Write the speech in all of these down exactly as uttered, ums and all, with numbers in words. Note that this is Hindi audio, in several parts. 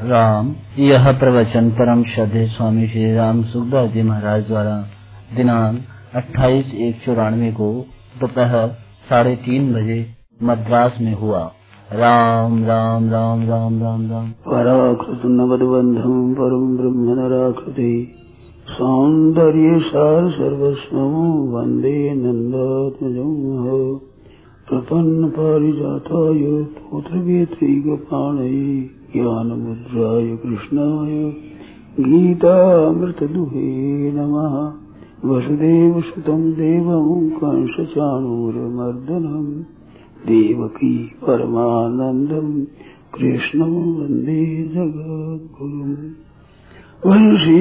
राम। यह प्रवचन परम श्रद्धेय स्वामी श्री राम सुखदास जी महाराज द्वारा दिनांक अट्ठाईस एक चौरानवे को दोपहर साढ़े तीन बजे मद्रास में हुआ। राम राम राम राम राम राम। पराकृत नवद्बंधम परम ब्रह्म नराकृति सौंदर्य सार सर्वस्वं वंदे नंदात्मजं प्रपन्न पारिजाताय पुत्रवेत्रैकपाणये ज्ञानमुद्राय कृष्णाय गीतामृतदुहे नमः। वसुदेवसुतं देवं कंसचाणूरमर्दनं देवकी परमानन्दं कृष्णं वन्दे जगद्गुरुम्। वंशी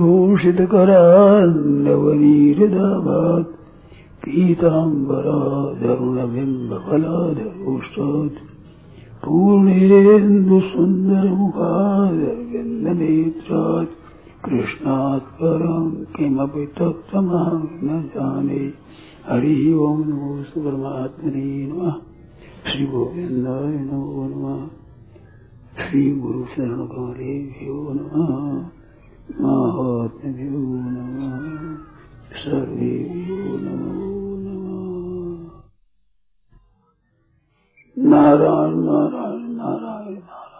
विभूषितकरान्नवनीरदाभात् पीताम्बराधरुणबिम्बफलाधरोष्टात् पूर्णेन्दुसुन्दरमुखादरविन्दनेत्रात् कृष्णात् परं किमपि तत्त्वमहं न जाने। हरि ओं नमो परमात्मने नमः। श्री गोविन्दाय नमो नमः। श्री गुरु शरण कमलेभ्यो नमः। महात्म्यो नमः। सर्वेभ्यो नमो नमः। नारायण नारायण नारायण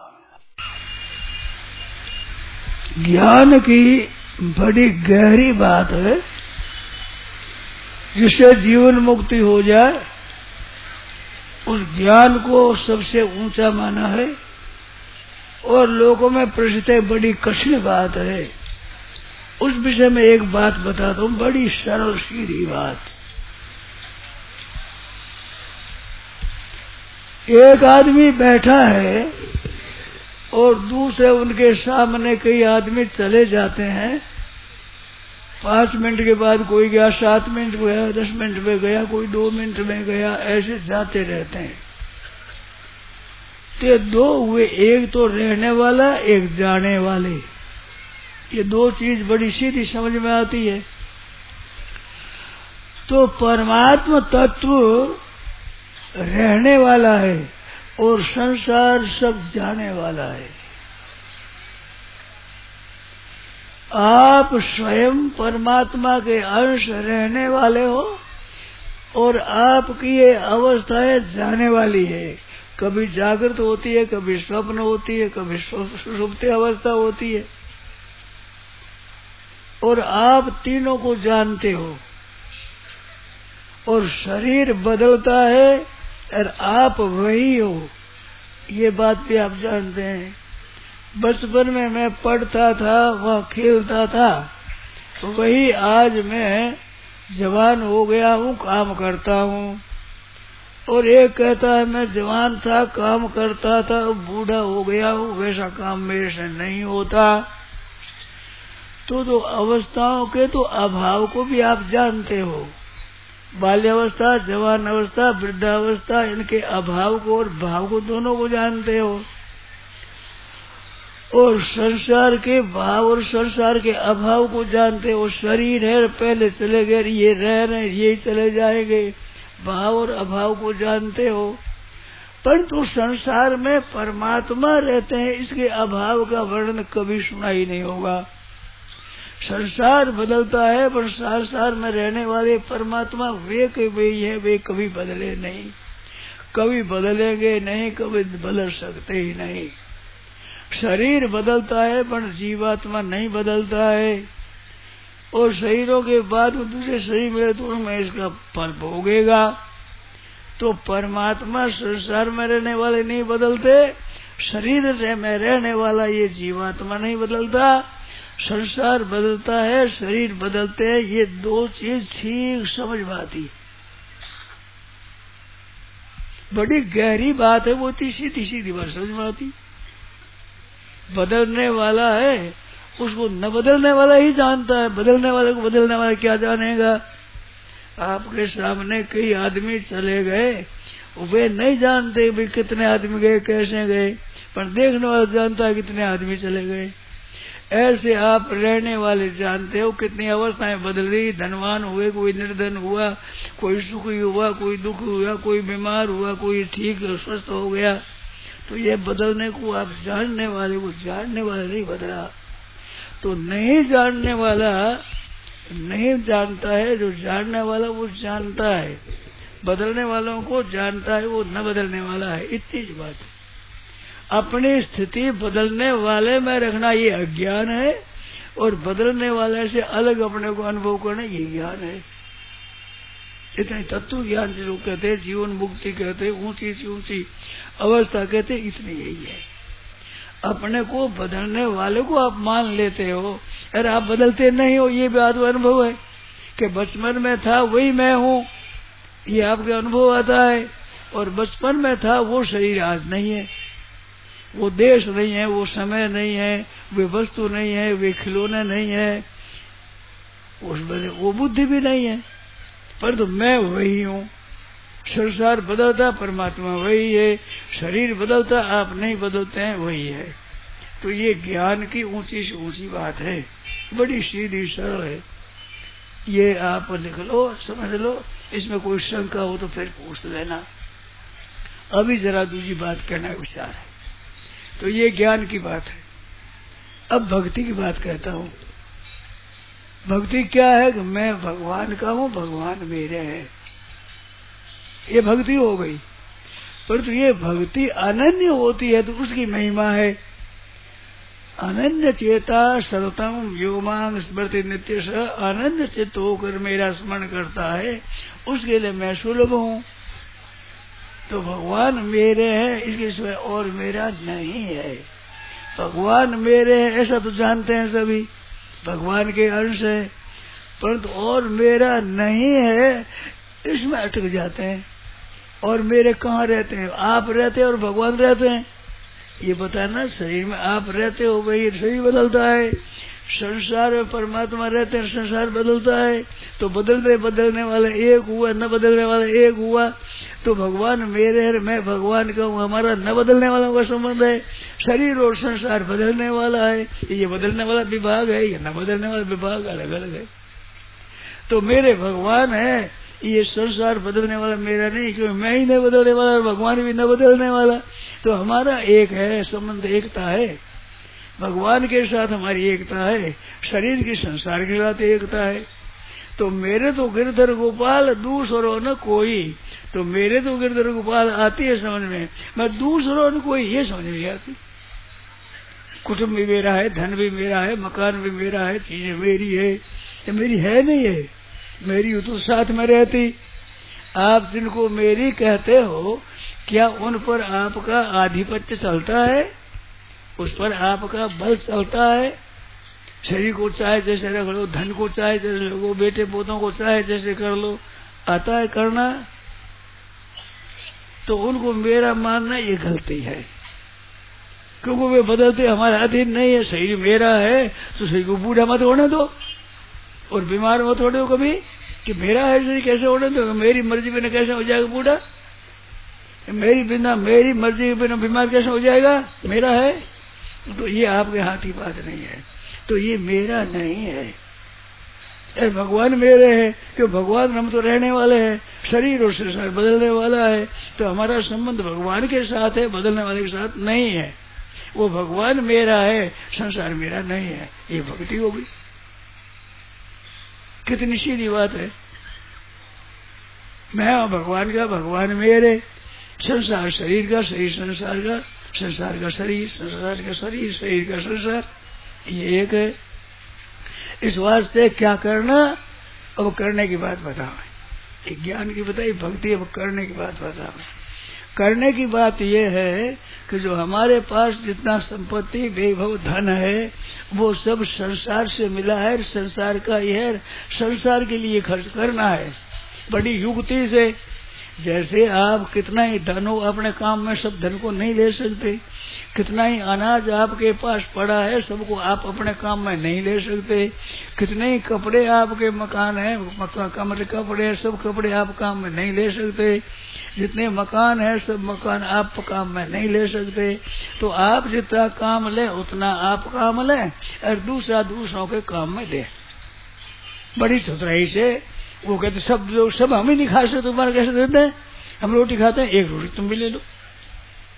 नारायण। ज्ञान की बड़ी गहरी बात है, जिससे जीवन मुक्ति हो जाए उस ज्ञान को सबसे ऊंचा माना है और लोगों में प्रसिद्ध बड़ी कठिन बात है। उस विषय में एक बात बताता हूँ, बड़ी सरल सीधी बात। एक आदमी बैठा है और दूसरे उनके सामने कई आदमी चले जाते हैं। पांच मिनट के बाद कोई गया, सात मिनट में गया, दस मिनट में गया, कोई दो मिनट में गया, ऐसे जाते रहते हैं। तो दो हुए, एक तो रहने वाला, एक जाने वाले। ये दो चीज बड़ी सीधी समझ में आती है। तो परमात्मा तत्व रहने वाला है और संसार सब जाने वाला है। आप स्वयं परमात्मा के अंश रहने वाले हो और आपकी ये अवस्थाएं जाने वाली है। कभी जागृत होती है, कभी स्वप्न होती है, कभी सुषुप्ति अवस्था होती है और आप तीनों को जानते हो। और शरीर बदलता है और आप वही हो, ये बात भी आप जानते हैं। बचपन में मैं पढ़ता था, वह खेलता था, वही आज मैं जवान हो गया हूँ, काम करता हूँ। और एक कहता है मैं जवान था, काम करता था, बूढ़ा हो गया हूँ, वैसा काम मेरे से नहीं होता। तो तो अवस्थाओं के तो अभाव को भी आप जानते हो। बाल्यावस्था, जवान अवस्था, वृद्धावस्था, इनके अभाव को और भाव को दोनों को जानते हो। और संसार के भाव और संसार के अभाव को जानते हो। शरीर है, पहले चले गए, ये रह रहे, ये चले जाएंगे, भाव और अभाव को जानते हो। परंतु संसार में परमात्मा रहते हैं, इसके अभाव का वर्णन कभी सुना ही नहीं होगा। संसार बदलता है पर संसार में रहने वाले परमात्मा वे के वे ही है, वे कभी बदले नहीं, कभी बदलेंगे नहीं, कभी बदल सकते ही नहीं। शरीर बदलता है पर जीवात्मा नहीं बदलता है। और शरीरों के बाद दूसरे शरीर मिले तो उसमें इसका फल भोगेगा। तो परमात्मा संसार में रहने वाले नहीं बदलते, शरीर में रहने वाला ये जीवात्मा नहीं बदलता। संसार बदलता है, शरीर बदलते हैं, ये दो चीज ठीक समझ में आती। बड़ी गहरी बात है, वो इतनी सीधी सीधी बात समझ में आती। बदलने वाला है, उसको न बदलने वाला ही जानता है। बदलने वाले को बदलने वाला क्या जानेगा। आपके सामने कई आदमी चले गए, वे नहीं जानते भी कितने आदमी गए, कैसे गए, पर देखने वाला जानता है कितने आदमी चले गए। ऐसे आप रहने वाले जानते हो कितनी अवस्थाएं बदल रही। धनवान हुए, कोई निर्धन हुआ, कोई सुखी हुआ, कोई दुख हुआ, कोई बीमार हुआ, कोई ठीक स्वस्थ हो गया। तो ये बदलने को आप जानने वाले को जानने वाला नहीं बदला। तो नहीं जानने वाला नहीं जानता है, जो जानने वाला वो जानता है। बदलने वालों को जानता है, वो न बदलने वाला है। इतनी बात है। अपनी स्थिति बदलने वाले में रखना ये अज्ञान है, और बदलने वाले से अलग अपने को अनुभव करना ये ज्ञान है। इतने तत्व ज्ञान से लोग कहते हैं, जीवन मुक्ति कहते हैं, ऊंची से ऊंची अवस्था कहते हैं, इतनी यही है। अपने को बदलने वाले को आप मान लेते हो, अरे आप बदलते नहीं हो, ये बात अनुभव है कि बचपन में था वही मैं हूँ, ये आपके अनुभव आता है। और बचपन में था वो शरीर आज नहीं है, वो देश नहीं है, वो समय नहीं है, वे वस्तु नहीं है, वे खिलौने नहीं है, उसमें वो बुद्धि भी नहीं है, पर तो मैं वही हूँ। संसार बदलता, परमात्मा वही है। शरीर बदलता, आप नहीं बदलते हैं, वही है। तो ये ज्ञान की ऊंची से ऊंची बात है, बड़ी सीधी सरल है। ये आप लिख लो, समझ लो। इसमें कोई शंका हो तो फिर पूछ लेना। अभी जरा दूसरी बात कहना विचार है। तो ये ज्ञान की बात है। अब भक्ति की बात कहता हूँ। भक्ति क्या है कि मैं भगवान का हूँ, भगवान मेरे हैं, ये भक्ति हो गई। परंतु ये भक्ति अनन्य होती है तो उसकी महिमा है। अनन्य चेता सर्वतम व्योमांग स्मृति नित्य स, अनन्य चित्त होकर मेरा स्मरण करता है, उसके लिए मैं सुलभ हूँ। तो भगवान मेरे हैं, इसके सिवाय और मेरा नहीं है। भगवान मेरे हैं ऐसा तो जानते हैं सभी, भगवान के अंश है, परंतु और मेरा नहीं है इसमें अटक जाते हैं। और मेरे कहाँ रहते हैं? आप रहते हैं और भगवान रहते हैं, ये बताना। शरीर में आप रहते हो गई, शरीर बदलता है। संसार में परमात्मा रहते हैं, संसार बदलता है। तो बदलने बदलने वाला एक हुआ, न बदलने वाला एक हुआ। तो भगवान मेरे है, मैं भगवान का हूँ, हमारा न बदलने वालों का संबंध है। शरीर और संसार बदलने वाला है, ये बदलने वाला विभाग है, ये न बदलने वाला विभाग अलग अलग है। तो मेरे भगवान है, ये संसार बदलने वाला मेरा नहीं, क्योंकि मैं ही नहीं बदलने वाला और भगवान भी न बदलने वाला। तो हमारा एक है, संबंध एकता है, भगवान के साथ हमारी एकता है, शरीर की संसार के साथ एकता है। तो मेरे तो गिरधर गोपाल दूसरों न कोई, तो मेरे तो गिरधर गोपाल आती है समझ में, मैं दूसरों न कोई ये समझ नहीं आती। कुटुंब भी मेरा है, धन भी मेरा है, मकान भी मेरा है, चीजें मेरी है, ये मेरी है नहीं है, मेरी तो साथ में रहती। आप जिनको मेरी कहते हो, क्या उन पर आपका आधिपत्य चलता है? उस पर आपका बल चलता है? शरीर को चाहे जैसे रख लो, धन को चाहे जैसे लो, बेटे पोतों को चाहे जैसे कर लो, आता है करना? तो उनको मेरा मानना ये गलती है, क्योंकि वे बदलते हमारे अधीन नहीं है। शरीर मेरा है तो शरीर को बूढ़ा मत होने दो और बीमार मत होने दो कभी, कि मेरा है शरीर कैसे होने दो? मेरी मर्जी बिना कैसे हो जाएगा बूढ़ा? मेरी बिना मेरी मर्जी के बिना बीमार कैसे हो जाएगा? मेरा है तो ये आपके हाथ की बात नहीं है। तो ये मेरा नहीं है, ये भगवान मेरे है, क्यों? भगवान हम तो रहने वाले हैं, शरीर और संसार बदलने वाला है। तो हमारा संबंध भगवान के साथ है, बदलने वाले के साथ नहीं है। वो भगवान मेरा है, संसार मेरा नहीं है। ये भक्ति हो गई। कितनी सीधी बात है। मैं भगवान का, भगवान मेरे, संसार शरीर का, शरीर संसार का, संसार का शरीर, संसार का शरीर, शरीर का संसार, ये एक है। इस वास्ते क्या करना? अब करने की बात बताओ। एक ज्ञान की बताई, भक्ति, अब करने की बात बताओ। करने की बात यह है कि जो हमारे पास जितना संपत्ति, वैभव, धन है, वो सब संसार से मिला है, संसार का ही है, संसार के लिए खर्च करना है बड़ी युक्ति से। जैसे आप कितना ही धन हो, अपने काम में सब धन को नहीं ले सकते। कितना ही अनाज आपके पास पड़ा है, सबको आप अपने काम में नहीं ले सकते। कितने ही कपड़े आपके मकान है, कमरे कपड़े है, सब कपड़े आप काम में नहीं ले सकते। जितने मकान है, सब मकान आप काम में नहीं ले सकते। तो आप जितना काम ले उतना आप काम ले और दूसरा दूसरों के काम में दे, बड़ी चतुराई से। वो कहते सब लोग सब हम ही नहीं खा सकते, तुम्हारा कैसे देते हैं? हम रोटी खाते हैं, एक रोटी तुम भी ले लो,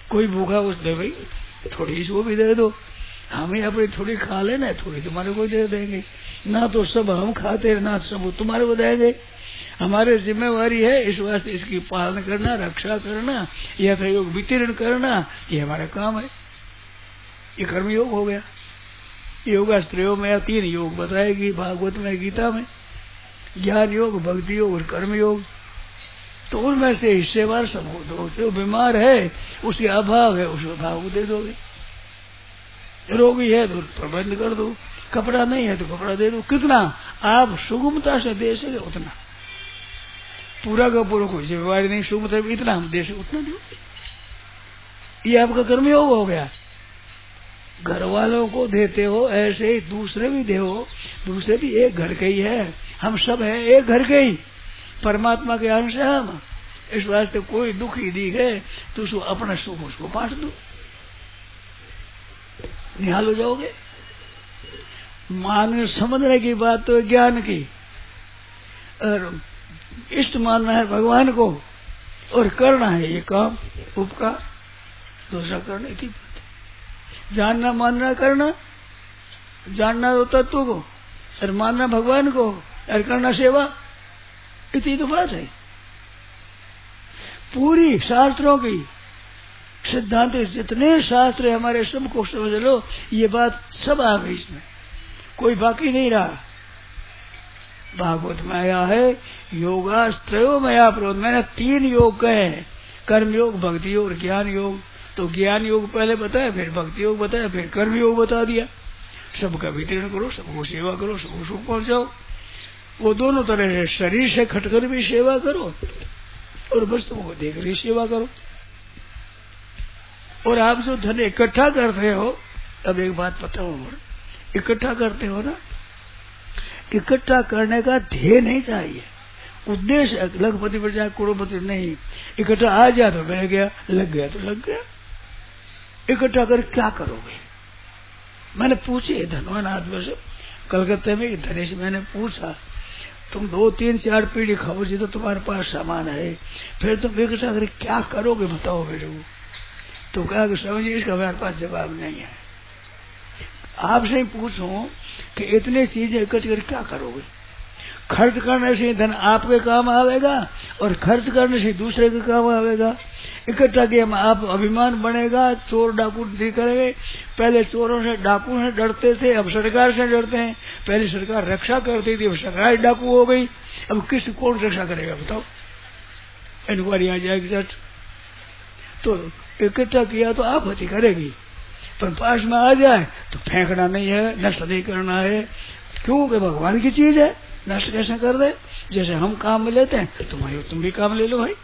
कोई भूखा उस दे भाई थोड़ी इसको भी दे दो, हमें अपनी थोड़ी खा लेना, थोड़ी तुम्हारे को दे देंगे। ना तो सब हम खाते ना सब तुम्हारे को देंगे। हमारे जिम्मेवारी है इस वास्ते इसकी पालन करना, रक्षा करना, यथायोग वितरण करना, ये हमारा काम है। ये कर्म योग हो गया। योगास्त्रियों में तीन योग बताएगी भागवत में, गीता में, ज्ञान योग, भक्ति योग और कर्म योग। तो उनमें से हिस्सेवार सब हो दो। जो बीमार है उसके अभाव है उसको भाव दे दोगे, रोगी है तो प्रबंध कर दो, कपड़ा नहीं है तो कपड़ा दे दो। कितना आप सुगमता से दे सके उतना, पूरा का पूरा कोई जिम्मेवारी नहीं, सुगमता इतना हम दे सके उतना दो। ये आपका कर्मयोग हो गया। घर वालों को देते हो ऐसे ही दूसरे भी दे, दूसरे भी एक घर के ही है, हम सब है एक घर के ही, परमात्मा के अंश है हम। इस वास्ते कोई दुखी दिखे तो उसको अपना सुख उसको बांट दो, निहाल हो जाओगे। मान समझने की बात तो ज्ञान की, और इष्ट मानना है भगवान को और करना है ये काम उपकार, दूसरा करने की बात। जानना मानना करना, जानना तो तत्व को और मानना भगवान को और करना सेवा, इतनी तो बात है पूरी शास्त्रों की। सिद्धांत जितने शास्त्र हमारे सबको समझ लो, ये बात सब आ गई इसमें, कोई बाकी नहीं रहा। भागवत में आया है योगास्त्रयो मया प्रोत, मैंने तीन योग कहे, कर्म योग, भक्ति योग और ज्ञान योग। तो ज्ञान योग पहले बताया, फिर भक्ति योग बताया, फिर कर्म योग बता दिया। सबका वितरण करो, सबको सेवा करो, सबको सुख पहुंचाओ। वो दोनों तरह से, शरीर से खटकर भी सेवा करो और वस्तुओं को देख कर सेवा करो। और आप जो धन इकट्ठा करते हो, अब एक बात बताओ, इकट्ठा करते हो ना, इकट्ठा करने का ध्येय नहीं चाहिए, उद्देश्य लखपति पर जाए करोड़पति नहीं। इकट्ठा आ जाए तो बह गया, लग गया तो लग गया। इकट्ठा कर क्या करोगे? मैंने पूछे धनवान आदमी से कलकत्ते में, धनी से मैंने पूछा, तुम दो तीन चार पीढ़ी खाओ जी तो तुम्हारे पास सामान है, फिर तुम इकट्ठा कर क्या करोगे बताओ मेरे को। तो कहा कि समझिए इसका हमारे पास जवाब नहीं है। आपसे ही पूछूं कि इतनी चीजें इकट्ठी कर क्या करोगे? खर्च करने से धन आपके काम आवेगा और खर्च करने से दूसरे के काम आवेगा। इकट्ठा किया आप अभिमान बनेगा, चोर डाकू नहीं करेंगे। पहले चोरों से डाकू से डरते थे, अब सरकार से डरते हैं। पहले सरकार रक्षा करती थी, अब सरकार डाकू हो गई। अब किस कौन रक्षा करेगा बताओ? इंक्वायरी आ जाएगी सच। तो इकट्ठा किया तो आपत्ति करेगी, पर पास में आ जाए तो फेंकना नहीं है, नष्ट नहीं करना है। क्योंकि भगवान की चीज है, नष्ट कैसे कर दे? जैसे हम काम में लेते हैं तुम्हारे तुम भी काम ले लो भाई।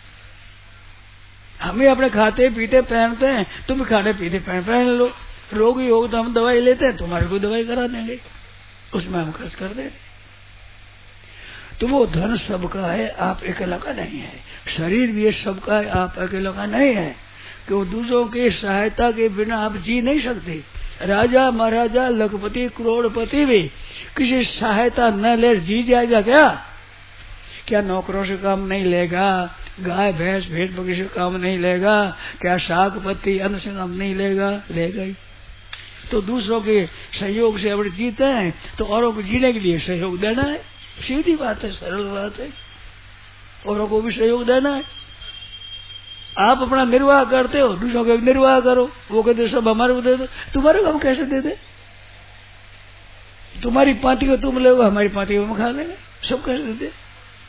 हम ही अपने खाते पीते पहनते हैं, तुम भी खाते पीते पहन पहन लो। रोगी हो तो हम दवाई लेते हैं, तुम्हारे को दवाई करा देंगे, उसमें हम खर्च कर देंगे। तो वो धन सबका है, आप अकेला का नहीं है। शरीर भी सबका है, आप अकेला का नहीं है। कि दूसरों की सहायता के बिना आप जी नहीं सकते। राजा महाराजा लखपति करोड़पति भी किसी सहायता न ले जी जाएगा क्या? क्या नौकरों से काम नहीं लेगा? गाय भैंस भेड़ बकरी से काम नहीं लेगा? क्या शाक पत्ती अन्न से काम नहीं लेगा? लेगा ही। तो दूसरों के सहयोग से अपने जीते हैं तो औरों को जीने के लिए सहयोग देना है। सीधी बात है, सरल बात है, औरों को भी सहयोग देना है। आप अपना निर्वाह करते हो, दूसरों का निर्वाह करो। वो कहते सब हमारे को दे दो, तुम्हारे को हम कैसे दे दे? तुम्हारी पार्टी को तुम लोगे, हमारी पार्टी को हम खा लेंगे, सब कैसे दे दे?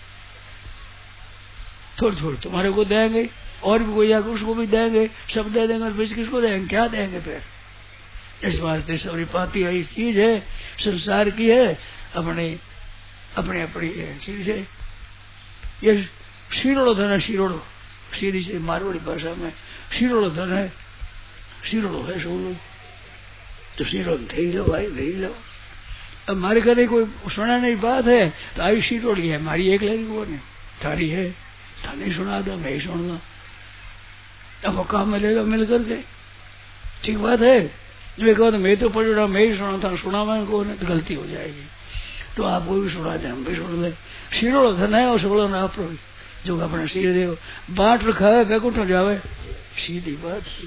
थोड़ी थोड़ी तुम्हारे को देंगे और भी कोई आगे उसको भी देंगे, सब दे देंगे। बीच किसको देंगे? क्या देंगे फिर? इस वास्ते सबरी पार्टी यही चीज है, संसार की है, अपने अपने अपनी चीज है। ये शिरोड़ो धन है, शिरोड़ो सीधी से मारवाड़ी भाषा में शिरोड़ो धन है, शिरोड़ो है सोलो। तो शिरोड़ दे लो भाई, दे लो। अब हमारे घर कोई सुनाने की बात है तो आई शिरोड़ी है, हमारी एक लगी वो नहीं, थारी है, था नहीं सुना दो, मैं ही सुनूंगा। अब वो काम में लेगा मिल करके, ठीक बात है। मैं कहूँ मैं तो पढ़ रहा, मैं ही सुना था, सुना मैं को तो गलती हो जाएगी। तो आपको भी सुना दे, हम भी सुन ले। शिरोड़ो धन है और सुनो ना आप जो अपने सिर दे बांट रखा है, वैकुंठ जावे, सीधी बात है,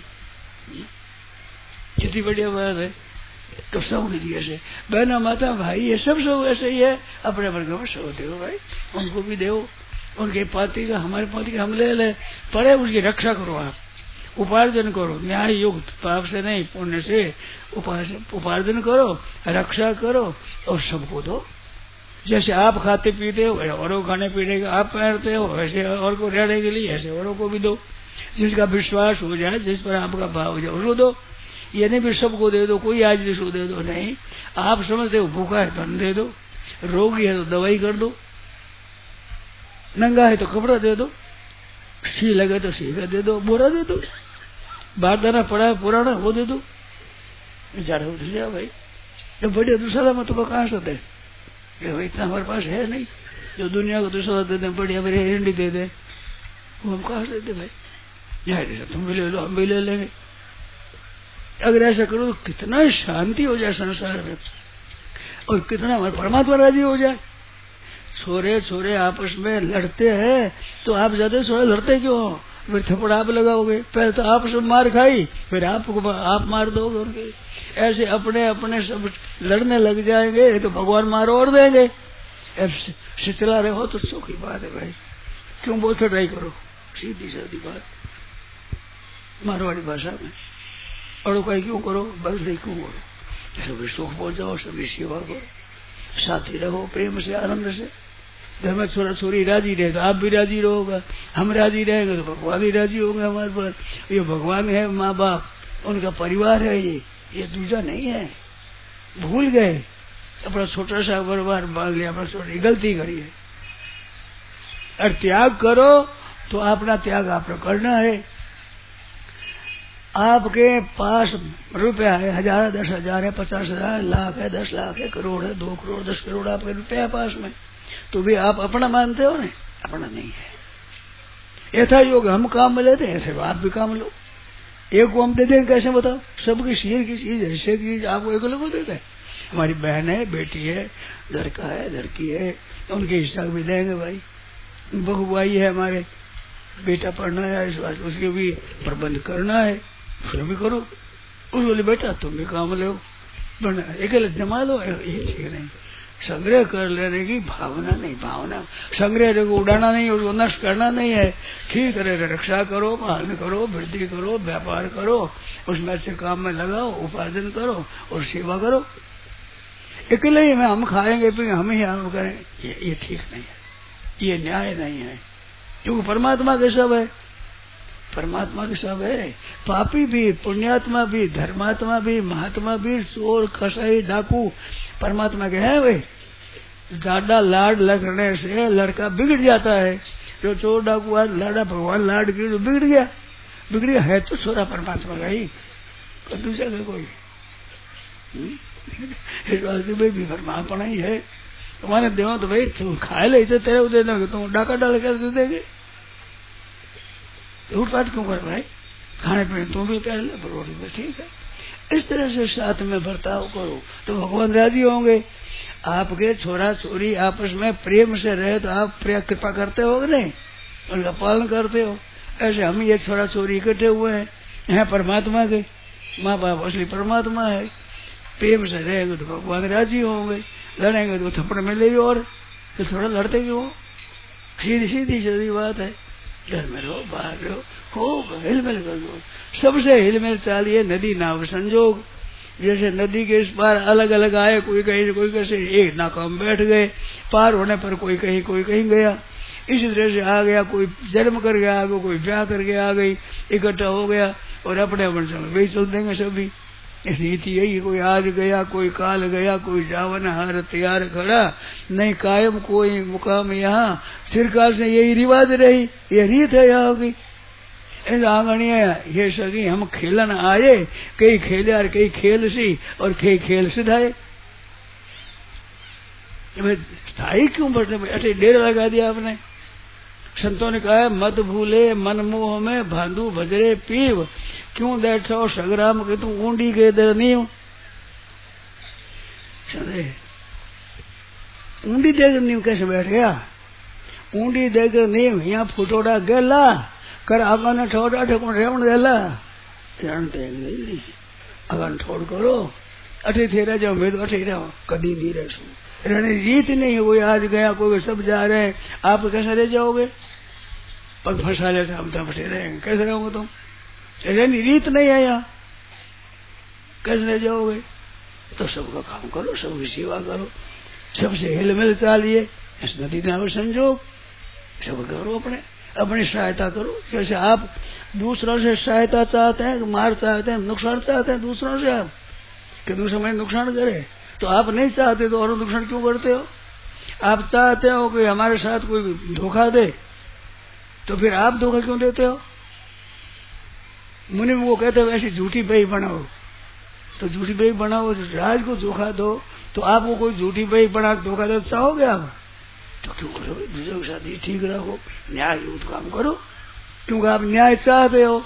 कितनी बढ़िया बात है। तो सब लीजिए ऐसे बहना माता भाई ये सब सब ऐसे ही है। अपने अपने घर में सब दो भाई, उनको भी दो, उनके पाती का हमारे पाती का हम ले ले, पड़े उसकी रक्षा करो, आप उपार्जन करो न्याय युक्त, पाप से नहीं पुण्य से उपार्जन करो, रक्षा करो और सबको दो। जैसे आप खाते पीते हो और को खाने पीने का आप पहनते हो, वैसे और को रहने के लिए ऐसे औरों को भी दो। जिसका विश्वास हो जाए, जिस पर आपका भाव हो जाए उसको दो। ये नहीं भी सबको दे दो, कोई आज जिसको दे दो, नहीं। आप समझते हो भूखा है तो अन्न दे दो, रोगी है तो दवाई कर दो, नंगा है तो कपड़ा दे दो, सी लगे तो सी का दे दो, बोरा दे दो, बारदाना पड़ा है पुराना वो दे दो। बेचारा उठ गया भाई, तो बड़े दूसरा में तो कहाँ से दे, भाई इतना हमारे पास है नहीं जो दुनिया को दूसरा दे दे, बढ़िया बढ़िया हिंडी दे दे, वो हम कहाँ से दे भाई। यार तुम भी ले लो हम भी ले लेंगे। अगर ऐसा करो तो कितना शांति हो जाए संसार में, और कितना हमारे परमात्मा राजी हो जाए। छोरे छोरे आपस में लड़ते हैं तो आप ज्यादा छोरे लड़ते क्यों हो, फिर थप्पड़ आप लगाओगे, पहले तो आप सब मार खाई, फिर आपको आप मार दोगे उनके। ऐसे अपने अपने सब लड़ने लग जाएंगे तो भगवान मार और देंगे। शीतला रहो तो सुख की बात है भाई, क्यों बहुत ट्राई करो, सीधी सादी बात मारवाड़ी भाषा में। और कहीं क्यों करो, बस नहीं क्यों करो, सभी सुख पहुंचाओ, सभी सेवा करो, साथी रहो प्रेम से आनंद से। घर में छोरा छोरी राजी रहे तो आप भी राजी रहोगे, हम राजी रहेंगे तो भगवान भी राजी होंगे हमारे पर। ये भगवान है, माँ बाप उनका परिवार है, ये ये दूजा नहीं है। भूल गए अपना छोटा सा परिवार मान लिया, अपना छोटी गलती करी है। और त्याग करो तो अपना त्याग आपको करना है। आपके पास रुपया है, हजार दस हजार है, पचास हजार, लाख है, दस लाख है, करोड़ है, दो करोड़ दस करोड़ आपके रुपया पास में, तो भी आप अपना मानते हो ना, अपना नहीं है। ऐसा योग हम काम में लेते हैं, ऐसे आप भी काम लो। एक को हम दे देंगे कैसे बताओ, सबकी शेर की चीज हिस्से की चीज आपको एक लोग देते हैं। हमारी बहन है, बेटी है, लड़का है, लड़की है, उनके हिस्सा भी देंगे भाई। बहू आई है हमारे, बेटा पढ़ना है, इस बात उसके भी प्रबंध करना है, फिर भी करो। उस बोले बेटा तुम भी काम लो, अकेले जमा लो, ये ठीक नहीं। संग्रह कर लेने की भावना नहीं, भावना संग्रह को उड़ाना नहीं, उसको नष्ट करना नहीं है। ठीक है, रक्षा करो, पालन करो, वृद्धि करो, व्यापार करो, उसमें अच्छे काम में लगाओ, उपार्जन करो और सेवा करो। अकेले ही में हम खाएंगे फिर हम ही हम करें, ये, ये ठीक नहीं है, ये न्याय नहीं है। क्योंकि परमात्मा के सब है, परमात्मा के सब है। पापी भी, पुण्यात्मा भी, धर्मात्मा भी, महात्मा भी, चोर कसाई डाकू परमात्मा के हैं वे। ज्यादा लाड लगने से लड़का बिगड़ जाता है। जो चोर डाकू आज लाडा भगवान लाड की तो बिगड़ गया, बिगड़ गया है तो छोरा परमात्मा का ही, दूसरा का कोई इस वास्ते भाई भी परमात्मा ही है। तुम्हारे देव तो भाई तुम खाए ले तेरे दे दोगे, तुम डाका डाल के दे देंगे, लूटपाट क्यों कर भाई, खाने पीने तुम भी पहन ले, रोटी बस ठीक है। इस तरह से साथ में बर्ताव करो तो भगवान राजी होंगे। आपके छोरा छोरी आपस में प्रेम से रहे तो आप कृपा करते हो नहीं, उनका पालन करते हो। ऐसे हम ये छोरा छोरी इकट्ठे हुए हैं, यहाँ परमात्मा के माँ बाप असली परमात्मा है। प्रेम से रहेंगे तो भगवान राजी होंगे, लड़ेंगे तो थप्पड़ में ले, और तो थोड़ा लड़ते क्यों, सीधी सीधी सीधी बात है। घर में रहो, बाहर रहो, हो हिलमिल कर दो, सबसे हिलमिल चालिए। नदी नाव संजोग, जैसे नदी के इस पार अलग अलग आए, कोई कहीं कोई कैसे एक नाका में बैठ गए, पार होने पर कोई कहीं कोई कहीं गया, इसी तरह से आ गया, कोई जन्म कर गया आ गया, कोई ब्याह करके आ गई, इकट्ठा हो गया और अपने अपने समय वही चल देंगे सभी। नीति यही, कोई आज गया, कोई काल गया, कोई जावन हार तैयार खड़ा, नहीं कायम कोई मुकाम यहाँ। सिरकाल से यही रिवाज रही, ये रीत है यहाँ की। इस आंगणिया ये सगी हम खेलन आए, कई खेले और कई खेल सी और कई खेल सिधाए। स्थाई क्यों बढ़ते, ऐसे डेरा लगा दिया आपने। संतों ने कहा मत भूले मन मोह में भांडू भजरे पीव, क्यों बैठो सगराम के तुम ऊंडी के दर नीव। ऊंडी देकर नीव कैसे बैठ गया, ऊंडी देकर नीव यहाँ फुटोड़ा गेला कर आगा ने ठोड़ अठे को रेवण देला जानते नहीं अगन ठोड़ करो अठे थे रह जाओ मैं तो अठे रहो कभी नहीं रह सू रहने रीत नहीं है। कोई आज गया कोई सब जा रहे हैं, आप कैसे रह जाओगे? पग फंसा लेते हम तो फटे रहेंगे, कैसे रहोगे तुम? रहने रीत नहीं है यहाँ, कैसे रह जाओगे? तो सबका काम करो, सबकी सेवा करो, सबसे हिल मिल चालिए, इस नदी में संजोग सब करो, अपने अपनी सहायता करो। जैसे आप दूसरों से सहायता चाहते हैं, मार चाहते हैं, नुकसान चाहते हैं दूसरों से, आप कि दूसरा में नुकसान करे, तो आप नहीं चाहते तो और नुकसान क्यों करते हो? आप चाहते हो कि हमारे साथ कोई धोखा दे, तो फिर आप धोखा क्यों देते हो? मुनि वो कहते हो ऐसी झूठी बही बनाओ, तो झूठी बही बनाओ, राज को धोखा दो, तो आपको कोई झूठी बही बना धोखा दे चाहोगे आप? तो क्यों करोगे? दूसरों के साथ ही ठीक रखो, न्याय युक्त काम करो, क्योंकि आप न्याय चाहते हो।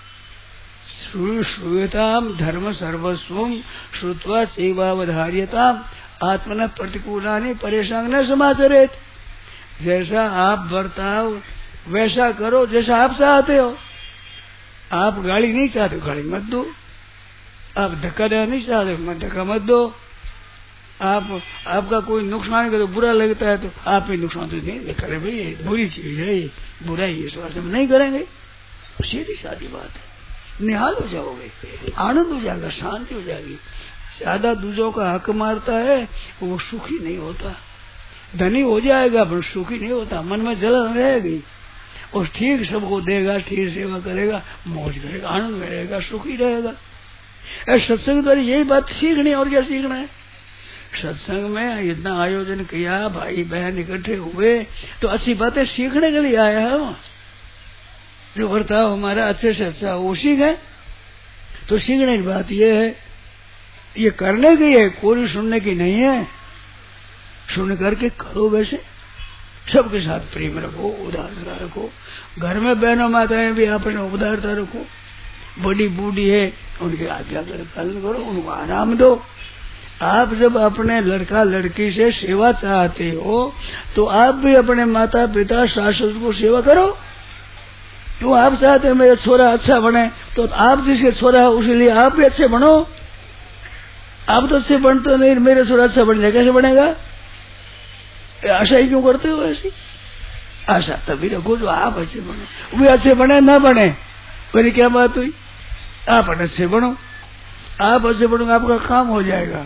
श्रूयताम धर्म सर्वस्वम श्रुत्वा सेवावधार्यताम आत्मन प्रतिकूलानि परेशान न समाचरेत। जैसा आप बर्ताव वैसा करो जैसा आप चाहते हो। आप गाली नहीं चाहते, गाली मत दो। आप धक्का देना नहीं चाहते, मत धक्का मत दो। आप आपका कोई नुकसान करे तो बुरा लगता है, तो आप ही नुकसान तो नहीं करे, भाई बुरी चीज है, बुराई इस बात हम नहीं करेंगे। सीधी सादी बात है, निहाल हो जाओगे, आनंद हो जाएगा, शांति हो जाएगी। ज्यादा दूसरों का हक मारता है वो सुखी नहीं होता, धनी हो जाएगा पर सुखी नहीं होता, मन में जलन रहेगी। और ठीक सबको देगा, ठीक सेवा करेगा, मौज करेगा, आनंद में रहेगा, सुखी रहेगा। सत्संग द्वारा यही बात सीखनी, और क्या सीखना है? सत्संग में इतना आयोजन किया, भाई बहन इकट्ठे हुए, तो अच्छी बातें सीखने के लिए आया है। जो बर्ताव हमारा अच्छे से अच्छा वो सीखे, तो सीखने की बात ये है, ये करने की है, कोई सुनने की नहीं है। सुन करके करो, वैसे सबके साथ प्रेम रखो, उदारता रखो। घर में बहनों माताएं भी आपस में उदारता रखो। बड़ी बूढ़ी है उनके आज्ञा कर पालन करो, उनको आराम दो। आप जब अपने लड़का लड़की से सेवा चाहते हो, तो आप भी अपने माता पिता सास ससुर को सेवा करो। क्यों? आप चाहते हैं मेरा छोरा अच्छा बने, तो आप जिसके छोरा है उसी लिए आप भी अच्छे बनो। आप तो अच्छे बनते नहीं, मेरे छोरा अच्छा बन जाए, कैसे बनेगा? आशा ही क्यों करते हो? ऐसी आशा तभी रखो जो आप अच्छे बनो। वे अच्छे बने ना बने, मेरी क्या बात हुई? आप अच्छे बनो, आप अच्छे बनोगे, आपका काम हो जाएगा।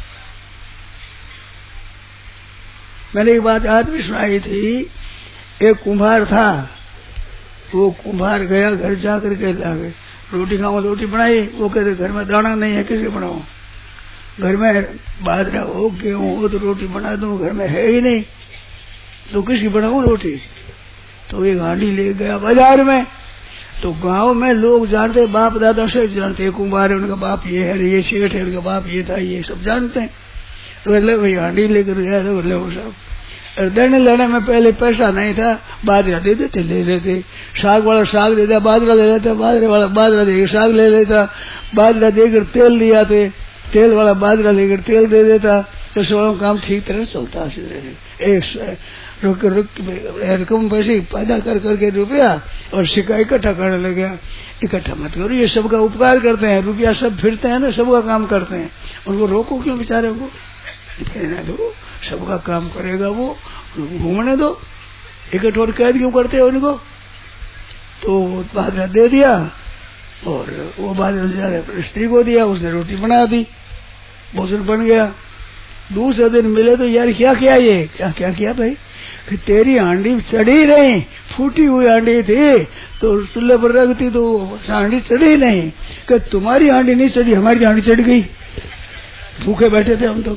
मैंने एक बात आज भी सुनाई थी। एक कुम्हार था, वो कुम्हार गया घर जाकर के लागे रोटी खाऊं, रोटी बनाई। वो कहते घर में दाना नहीं है, कैसे बनाऊं? घर में बाजरा हो, गेहूं हो तो रोटी बना दूं, घर में है ही नहीं, तो किसी बनाऊं रोटी? तो एक हांडी ले गया बाजार में। तो गांव में लोग जानते, बाप दादा से जानते, कुम्हार है उनका बाप ये है, ये सेठ है उनका बाप ये था, ये सब जानते हैं। तो ले भाई हांडी लेकर गया, तो ले वो सब देने लेने में पहले पैसा नहीं था, बाजरा दे देते, ले लेते। साग वाला साग देता, बाजरा ले लेता, बाजरे वाला बाजरा देकर साग ले लेता, बाजरा देकर तेल ले आते, तेल वाला बाजरा लेकर तेल दे देता। तो सब काम ठीक तरह चलता। एक रुक रुक रकम पैसे पैदा कर करके रुपया और सिक्का इकट्ठा करने लग गया। इकट्ठा मत करो, ये सबका उपकार करते हैं, रुपया सब फिरते हैं ना, सबका काम करते हैं, उनको रोको क्यों? बेचारे को फिरने दो, सबका काम करेगा वो, घूमने दो। इकट्ठा और कैद क्यों करते हो उनको? तो बाजरा दे दिया और वो बाजरा स्त्री को दिया, उसने रोटी बना दी, भोजन बन गया। दूसरे दिन मिले तो यार क्या किया? ये क्या क्या किया भाई? कि तेरी हांडी चढ़ी नहीं, फूटी हुई हांडी थी, तो चूल्हे पर रखती तो हांडी चढ़ी नहीं। कि तुम्हारी हांडी नहीं चढ़ी, हमारी हांडी चढ़ गई। भूखे बैठे थे हम तो,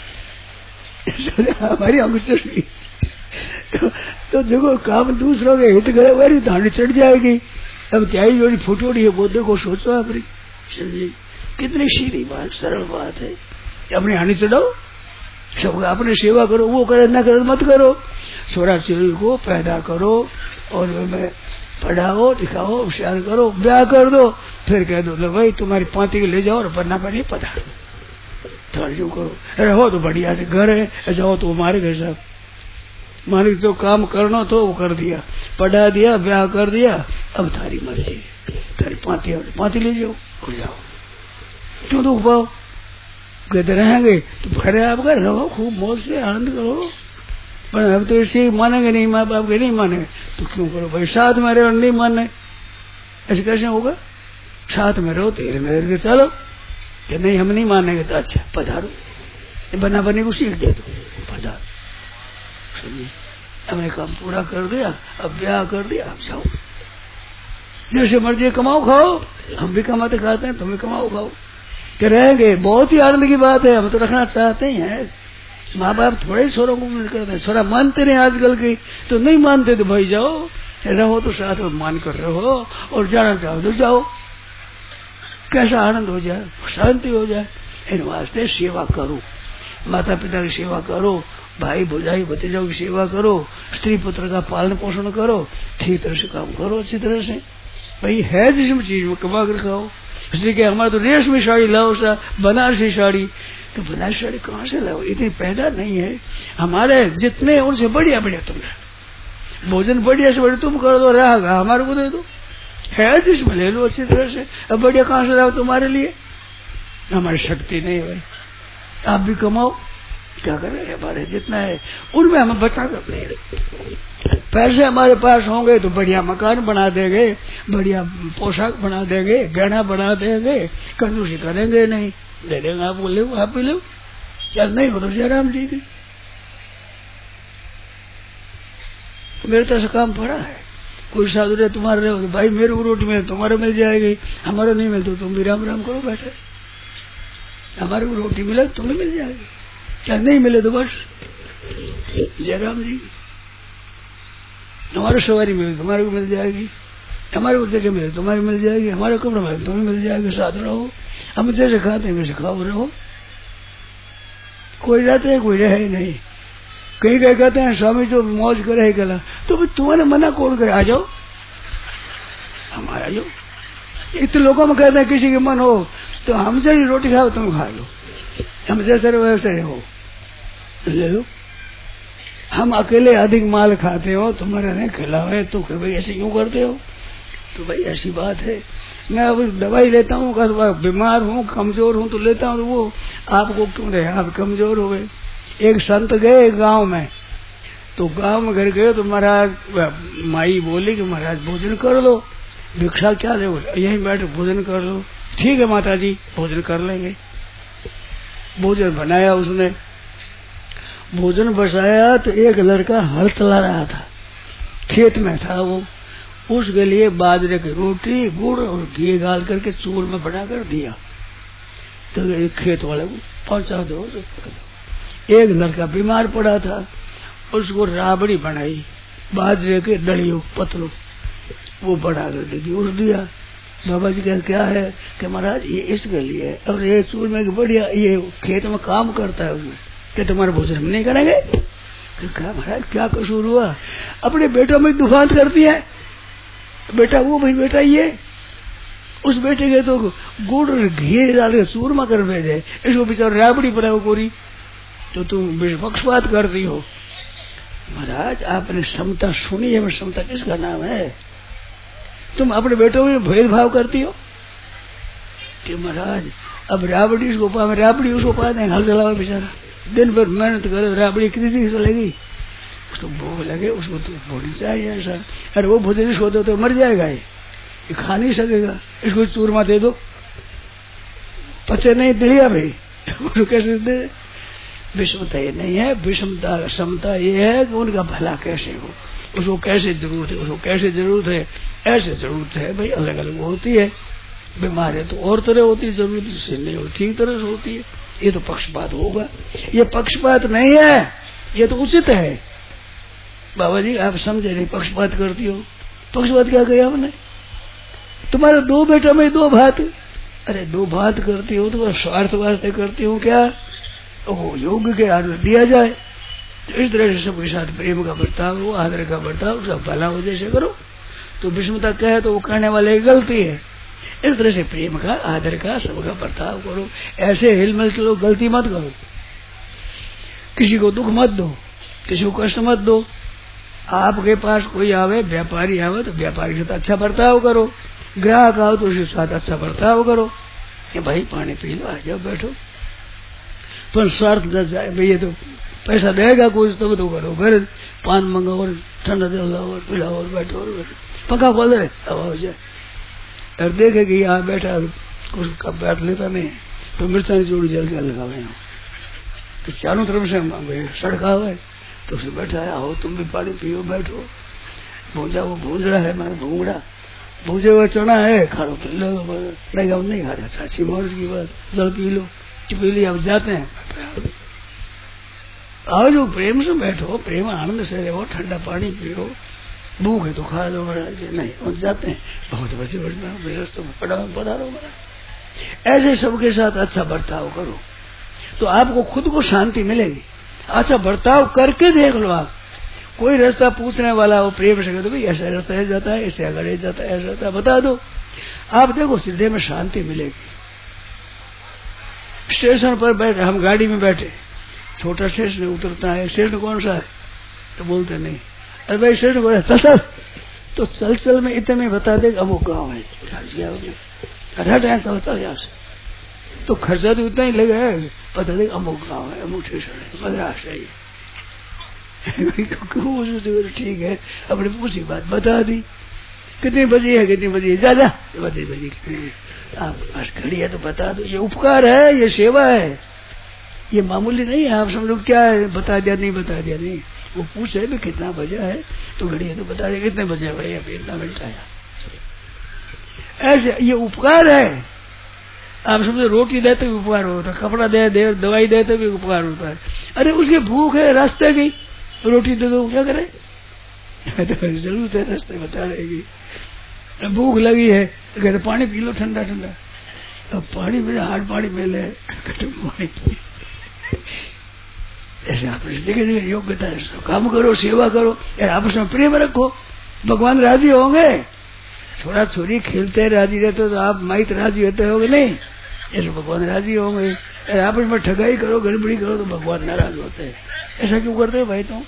हमारी हांडी चढ़ गई। तो देखो काम दूसरों के हित गए, मेरी हांडी चढ़ जाएगी। अब क्या ही जोड़ी फूटोड़ी है वो देखो, सोचो अपनी। समझिए कितनी सीधी बात, सरल बात है। अपनी हांडी चढ़ाओ, सब अपनी सेवा करो, वो करे ना करे मत करो। छोरा छोरी को पैदा करो और में पढ़ाओ लिखाओ, होशियार करो, ब्याह कर दो, फिर कह दो लो भाई तुम्हारी पांति के ले जाओ और बनना पर नहीं पता तो जो करो। अरे हो तो बढ़िया से घर है, जाओ तो हमारे घर साहब मालिक जो काम करना तो वो कर दिया, पढ़ा दिया, ब्याह कर दिया, अब थारी मर्जी, थारी पाती पाती ले जाओ हो जाओ, क्यों दुख पाओ? कहते रहेंगे तो खरे आप कर रहो, खूब मौज से आनंद करो, पर अब तो इसे मानेंगे नहीं, माँ बाप के नहीं मानेंगे तो क्यों करो भाई? साथ में रहो नहीं माने, ऐसे कैसे होगा? साथ में रहो तेरे मेरे के चलो, कि नहीं हम नहीं मानेंगे तो अच्छा पधारो, बना बने को सीख दे दो, पधारो। हमने काम पूरा कर दिया, अब ब्याह कर दिया, अब जाओ जैसे मर्जी कमाओ खाओ, हम भी कमाते खाते हैं, तुम भी कमाओ खाओ, कि रहेंगे। बहुत ही आनंद की बात है, हम तो रखना चाहते ही हैं। माँ बाप थोड़े ही छोरों को मिल करते हैं, छोरा मानते नहीं आजकल की, तो नहीं मानते तो भाई जाओ, रहो तो साथ में मान कर रहो, और जाना चाहो तो जाओ, कैसा आनंद हो जाए, शांति हो जाए। इन वास्ते सेवा करो, माता पिता की सेवा करो, भाई भौजाई भतीजों की सेवा करो, स्त्री पुत्र का पालन पोषण करो, ठीक तरह से काम करो, अच्छी तरह से। भाई है जिसमें चीज में कमा कर खाओ। इसलिए कि हमारे तो रेशमी साड़ी लाओ, सा बनारसी साड़ी, तो बनारसी साड़ी कहाँ से लाओ? इतनी पैदा नहीं है हमारे जितने, उनसे बढ़िया बढ़िया तुम भोजन बढ़िया से बढ़िया तुम कर दो, रहेगा हमारे को दे दो, है जिसमें ले लो अच्छी तरह से। अब बढ़िया कहाँ से लाओ तुम्हारे लिए? हमारी शक्ति नहीं है भाई, आप भी कमाओ, क्या करें? हमारे जितना है उनमें हमें बचा कर ले। पैसे हमारे पास होंगे तो बढ़िया मकान बना देंगे, बढ़िया पोशाक बना देंगे, गहना बना देंगे, कंजूसी करेंगे नहीं, दे देंगे आपको, ले आप भी लो, क्या नहीं हो तो जयराम जी की। मेरे तरह से काम पड़ा है, कोई साधु रहे तुम्हारे रहे हो, भाई मेरे को रोटी मिले तुम्हारे मिल जाएगी, हमारे नहीं मिलते तुम भी राम राम करो बैठे, हमारे को रोटी मिले तुम्हें मिल जाएगी, क्या नहीं मिले तो बस जयराम जी। हमारे सवारी मिले तुम्हारे को मिल जाएगी, हमारे को जगह मिले तुम्हारी मिल जाएगी, हमारे कपड़े मिले तुम्हें मिल जाएगी, साथ रहो, हम जैसे खाते हैं वैसे खाओ रहो। कोई रहते हैं कोई रहे नहीं, कहीं कहीं कहते हैं स्वामी जो मौज करे गला, तो तुम्हारे मना कौन करे? आ जाओ हमारा जो इतने लोगों में कहते हैं किसी के मन हो तो हमसे ही रोटी खाओ, तुम खा लो, हम जैसे वैसे हो ले लो। हम अकेले अधिक माल खाते हो, तुम्हारे नहीं खिलावे तो भाई ऐसे क्यों करते हो? तो भाई ऐसी बात है। मैं अब दवाई लेता हूँ, बीमार हूँ कमजोर हूँ तो लेता हूँ, तो वो आपको क्यों रहे, आप कमजोर हो गए। एक संत गए गांव में, तो गांव में घर गए तो महाराज माई बोली कि महाराज भोजन कर लो, भिक्षा क्या दे, यहीं बैठ भोजन कर लो। ठीक है माता जी भोजन कर लेंगे। भोजन बनाया उसने, भोजन बसाया तो एक लड़का हल चला रहा था, खेत में था वो, उसके लिए बाजरे की रोटी गुड़ और घी डाल करके चूर में बना कर दिया। तो एक खेत वाले को पहुंचा दो। एक लड़का बीमार पड़ा था, उसको राबड़ी बनाई, बाजरे के दलियों पतलों, वो बना कर दे दी, उस दिया। बाबा जी कह क्या है कि महाराज ये इसके लिए, और ये चूर में बढ़िया ये खेत में काम करता है उसमें, कि तुम्हारा भोजन हम नहीं करेंगे। क्या महाराज क्या कसूर हुआ? अपने बेटों में दुखांत करती है, बेटा वो भाई बेटा ये, उस बेटे के तो गुड़ घी डाल के चूरमा कर भेजे, इसको बेचारा राबड़ी बनाओ कोरी, तो तुम पक्षपात करती हो। महाराज आपने समता सुनी है, समता किसका नाम है? तुम अपने बेटों में भेदभाव करती हो कि महाराज अब राबड़ी उसको पा, राबड़ी उसको पा देंगे, हल चलाओ बेचारा, दिन भर मेहनत करे, राबड़ी कितनी दिन चलेगी, उसको भूख लगे उसको तो होनी चाहिए ऐसा। अरे वो भोजन इसको दो तो मर जाएगा, ये, ये खा नहीं सकेगा, इसको चूरमा दे दो, पचे नहीं दिया भाई, उसको कैसे दे? विषमता ये नहीं है, विषमता समता ये है कि उनका भला कैसे हो, उसको कैसे जरूरत है, उसको कैसे जरूरत है, ऐसे जरूरत है भाई, अलग अलग होती है। बीमार है तो और तरह होती है जरूरत, से नहीं होती ठीक तरह से होती है। ये तो पक्षपात होगा, ये पक्षपात नहीं है, ये तो उचित है। बाबा जी आप समझे नहीं, पक्षपात करती हो। पक्षपात क्या कहा हमने? तुम्हारे दो बेटों में दो भात, अरे दो भात करती हो तो स्वार्थ वास्ते करती हो क्या? ओ योग के आदर दिया जाए, तो इस तरह से सबके साथ प्रेम का बर्ताव हो, आदर का बर्ताव, सब भला हो जैसे करो। तो विषमता कहे तो वो कहने वाले की गलती है, इस तरह से प्रेम का आदर का सबका बर्ताव करो, ऐसे हिलमिल चलो, गलती मत करो, किसी को दुख मत दो, किसी को कष्ट मत दो, आपके पास कोई आवे, व्यापारी आवे तो व्यापारी के साथ अच्छा बर्ताव करो, ग्राहक आओ तो उसके साथ अच्छा बर्ताव करो कि भाई पानी पी लो, आ जाओ बैठो। पर स्वार्थ न जाए, भाई ये तो पैसा देगा कुछ तब तो करो, फिर पान मंगाओ और ठंडा दे और पिलाओ और बैठो और बैठो, पंखा खोल दे हवा हो जाए। और देखे कि यहाँ बैठा कुछ कब बैठ लेता नहीं तो मिर्चा जोड़ी जल के लगा हुए, तो चारों तरफ से सड़का हुआ है तो उसे बैठा है, आओ तुम भी पानी पियो बैठो। भूजा वो भूज रहा है, मैं भूंगड़ा भूजे हुआ चना है, खा लो पी लो, नहीं हम नहीं खा रहे, चाची मौज की बात, जल पी लो, पी ली, अब जाते हैं। आओ जो प्रेम से बैठो, प्रेम आनंद से रहो, ठंडा पानी पियो, भूख है तो खा लो, नहीं हम जाते हैं, बहुत बचे बचना व्यवस्था में पड़ा पधारो। ऐसे सबके साथ अच्छा बर्ताव करो तो आपको खुद को शांति मिलेगी। अच्छा बर्ताव करके देख लो, आप कोई रास्ता पूछने वाला हो प्रेम से तो भाई ऐसा रास्ता है जाता है, ऐसे अगर जाता है, ऐसा जाता है, बता दो, आप देखो हृदय में शांति मिलेगी। स्टेशन पर बैठे, हम गाड़ी में बैठे, छोटा स्टेशन उतरता है, स्टेशन कौन सा है तो बोलते नहीं, अरे भाई स्टेशन कौन है, चल चल, तो चल चल में इतने में बता दे अमुक गाँव है, अठारह टाइम चलता है यहाँ से, तो खर्चा तो इतना ही लगा है, पता दे अमुक गाँव है, अमुक स्टेशन है, पंद्रह चाहिए। ठीक है, अपने पूछी बात बता दी, कितनी बजे है, कितनी बजे है, जा जा बजे बजे कितनी, आप पास घड़ी है तो बता दो। ये उपकार है, ये सेवा है, ये मामूली नहीं है। आप समझो क्या है, बता दिया नहीं बता दिया नहीं, वो पूछे भी कितना बजा है तो घड़ी है तो बता दिया कितने बजे भाई, अभी इतना मिनट आया। ऐसे ये उपकार है। आप समझो रोटी देते भी उपकार होता है, कपड़ा दे दे, दवाई देते भी उपकार होता है। अरे उसके भूख है रास्ते की, रोटी दे दो, क्या करे, जरूरत है रास्ते बता रहेगी, भूख लगी है कहते पानी पी लो ठंडा ठंडा, अब पानी में हार्ड पानी में ले पानी ऐसे आप जगह जगह योग्यता है, काम करो, सेवा करो, आपस में प्रेम रखो, भगवान राजी होंगे। छोरा छोरी खेलते राजी रहते तो आप माइत राजी रहते होगे नहीं, ऐसे भगवान राजी होंगे। आपस में ठगाई करो, गड़बड़ी करो तो भगवान नाराज होते हैं। ऐसा क्यों करते हो भाई तुम?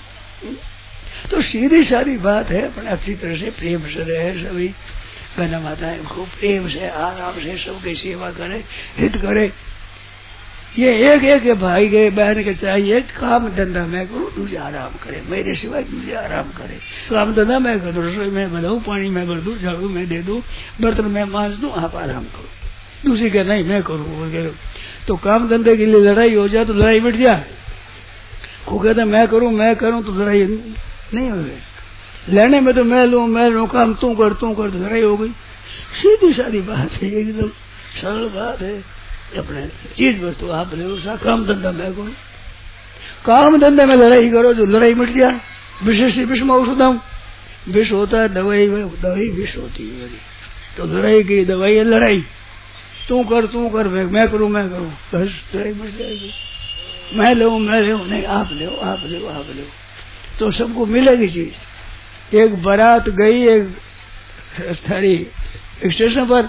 तो सीधी सारी बात है, अपने अच्छी तरह से प्रेम से रहे सभी, बहना माताएं खूब प्रेम से आराम से सबकी सेवा करे, हित करे। ये एक एक भाई के बहन के चाहिए काम धंधा मैं करूँ, दूसरे आराम करे, मेरे सिवाय दूसरे आराम करे। काम धंधा मैं कर दूँ, रसोई में बनाऊँ, पानी में भर दूँ, झाड़ू में दे दूँ, बर्तन में मांज दूँ, आप आराम करो। दूसरी का नहीं मैं करूँ, तो काम धंधे के लिए लड़ाई हो जाए तो लड़ाई मिट जाए। वो कहते मैं करूँ मैं करूँ तो लड़ाई नहीं हो गई, लेने में तो मैं लूँ मैं लूँ, काम तू कर तू कर तो लड़ाई हो गई। सीधी सारी बात है, एकदम सरल बात है। अपने चीज वस्तु आप ले लो, काम धंधा मैं करूँ, काम धंधे में लड़ाई करो जो लड़ाई मिट जाए। विशेष विषम औषधम, विष होता है दवाई, दवाई विष होती है, तो लड़ाई की दवाई है लड़ाई, तू कर तू कर मैं करूँ मैं करूँ, बस लड़ाई मिट जाएगी। मैं ले मैं ले नहीं, आप ले आप ले आप ले, तो सबको मिलेगी चीज। एक बारात गई एक सारी स्टेशन पर,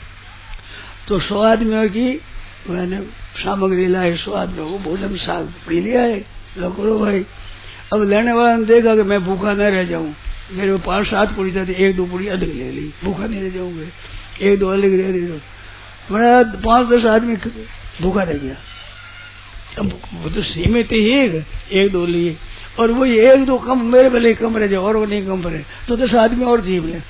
तो सौ आदमियों की मैंने सामग्री लाई, सौ आदमियों को भोजन साग पी लिया है, लो भाई। अब लेने वाला ने देखा कि मैं भूखा न रह जाऊं, मेरे को पांच सात पूरी जाती, एक दो पूरी अधिक ले ली, भूखा नहीं रह जाऊंगे, एक दो अलग ले ली, मेरा पांच दस आदमी भूखा रह गया। अब वो तो सीमित ही एक, एक दो लिए, और वो एक दो कम मेरे भले कम रह जाए और वो नहीं कम रहे तो दस आदमी और जीव ले,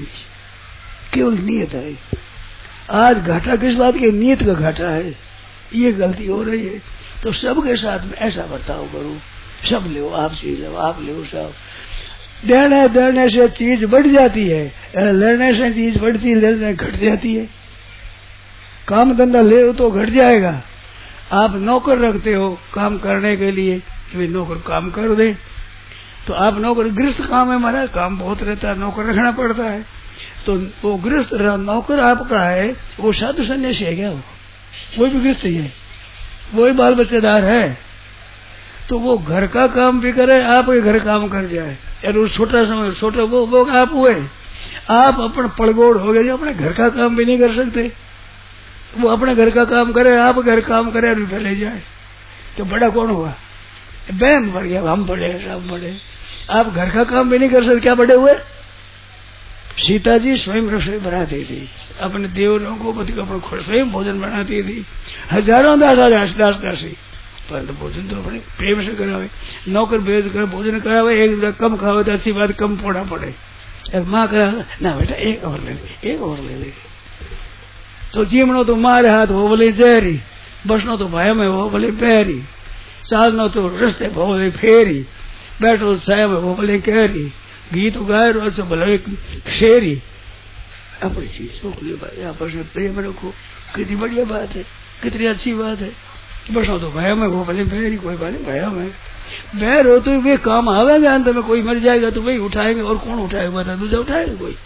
केवल नियत है। आज घाटा किस बात की, नियत का घाटा है, ये गलती हो रही है। तो सबके साथ में ऐसा बर्ताव करो, सब ले आप चीज आप ले सब। देने देने से चीज बढ़ जाती है, लेने से चीज बढ़ती है, लेने घट जाती है। काम धंधा ले तो घट जाएगा। आप नौकर रखते हो काम करने के लिए, कि नौकर काम कर दे, तो आप नौकर गृहस्थ काम है हमारा, काम बहुत रहता है, नौकर रखना पड़ता है। तो वो गृहस्थ नौकर आपका है, वो साधु सन्यासी है क्या? वो वो भी गृहस्थ ही है, वो ही बाल बच्चेदार है। तो वो घर का काम भी करे, आप घर काम कर जाए, यार वो छोटा समय छोटा वो वो आप हुए, आप अपना पड़गोड़ हो गए जो अपने घर का काम भी नहीं कर सकते। वो अपने घर का काम करे, आप घर काम करे और ले जाए, तो बड़ा कौन हुआ? बहम पड़ गया, हम पड़े सब पड़े। आप घर का काम भी नहीं कर सकते, क्या बड़े हुए? सीता जी स्वयं रसोई बनाती थी, अपने देवरों को पति को अपने स्वयं भोजन बनाती थी। हजारों दास दास दासी, परंतु भोजन तो अपने प्रेम से करावे। नौकर भेज कर भोजन करावे, एक दिन कम खावे तो अच्छी बात, कम फोड़ा पड़े। माँ करा ना बेटा एक और ले ले, एक और ले ले। तो जीवनो तो मारे हाथ वो बोले जहरी, बसनो तो भय में वो बोले पैरी, चालनो तो रस्ते वो बोले फेरी, बैठो साहब वो बोले कहरी, गीत गाय रोज बोले शेरी। अपनी चीज भाई आपस में प्रेम रखो, कितनी बढ़िया बात है, कितनी अच्छी बात है। बसनो तो भय में वो बोले पैरी, कोई बात नहीं भय में बैर हो तो वे काम आवेगा, अंत में कोई मर जाएगा तो वही उठाएंगे, और कौन उठाएगा बता, दूसरा उठाएगा कोई।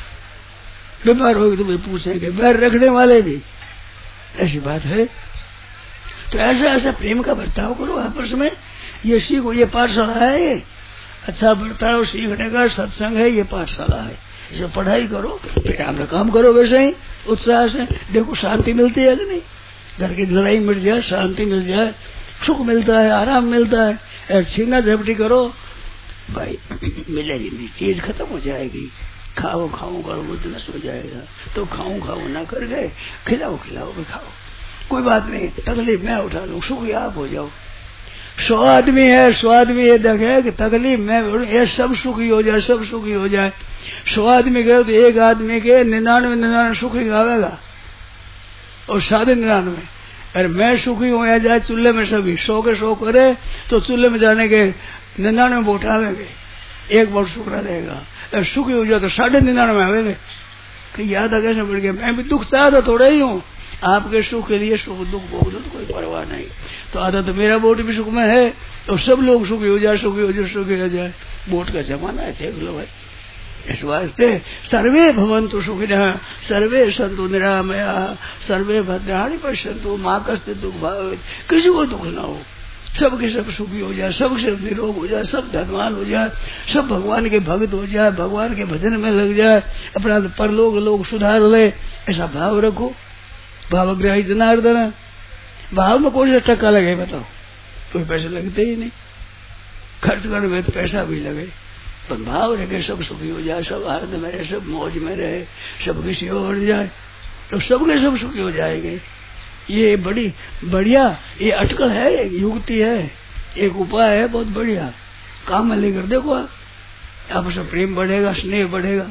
बीमार होगी तो वही पूछेंगे, बैर रखने वाले भी, ऐसी बात है। तो ऐसा ऐसा प्रेम का बर्ताव करो आपस में, ये सीखो, ये पाठशाला है, ये अच्छा बर्ताव सीखने का सत्संग है, ये पाठशाला है। इसे पढ़ाई करो, फिर आप काम करो वैसे ही उत्साह से। देखो शांति मिलती है कि नहीं, घर की लड़ाई मिट जाए, शांति मिल जाए, सुख मिलता है, आराम मिलता है। छीना झपटी करो भाई, मिलेगी नहीं, चीज खत्म हो जाएगी। खाओ खाओ करो बुद्ध नष्ट हो जाएगा, तो खाऊं खाओ ना कर गए, खिलाओ खिलाओ भी खाओ, कोई बात नहीं, तकलीफ मैं उठा लूं, सुख आप हो जाओ। सौ आदमी है, सौ आदमी ये देखे कि तकलीफ मैं, ये सब सुखी हो जाए, सब सुखी हो जाए। सौ आदमी गए तो एक आदमी के निन्यानवे निन्यानवे सुखी आवेगा, और साढ़े निन्यानवे। अरे मैं सुखी हो या जाए चूल्हे में सभी, सौ के सौ करे तो चूल्हे में जाने के निन्यानवे में उठावेंगे, एक बार शुक्र रहेगा। अरे सुखी हो जाए तो साढ़े निन्यानवे आवेंगे कि याद आ कैसे बढ़ गया। मैं भी दुख चाहता थोड़ा ही हूँ, आपके सुख के लिए सुख दुख भोग दो तो कोई परवाह नहीं। तो आधा तो मेरा वोट भी सुख में है, तो सब लोग सुखी हो जाए, सुखी हो जाए, सुखी हो जाए। वोट का जमाना है, देख लो भाई। इस वास्ते सर्वे भवन्तु सुखिनः, सर्वे सन्तु निरामया, सर्वे भद्राणि पश्यन्तु मा कश्चित् दुःख भावेत्। किसी को दुख ना हो, सबके सब सुखी हो जाए, सबके सब निरोग हो जाए, सब धनवान हो जाए, सब भगवान के भक्त हो जाए, भगवान के भजन में लग जाए, अपना परलोक लोग सुधार ले। ऐसा भाव रखो। भावग्राही जनार्दन, भाव में कौन सा टक्का लगे बताओ? कोई पैसे लगते ही नहीं, खर्च करने में तो पैसा भी लगे, पर भाव रखे सब सुखी हो जाए, सब आनंद में रहे, सब मौज में रहे, सब किसी और जाए तो सबके सब सुखी हो जाएंगे। ये बड़ी बढ़िया, ये अटकल है, एक युक्ति है, एक उपाय है, बहुत बढ़िया। काम में लेकर देखो आप, आपस में प्रेम बढ़ेगा, स्नेह बढ़ेगा।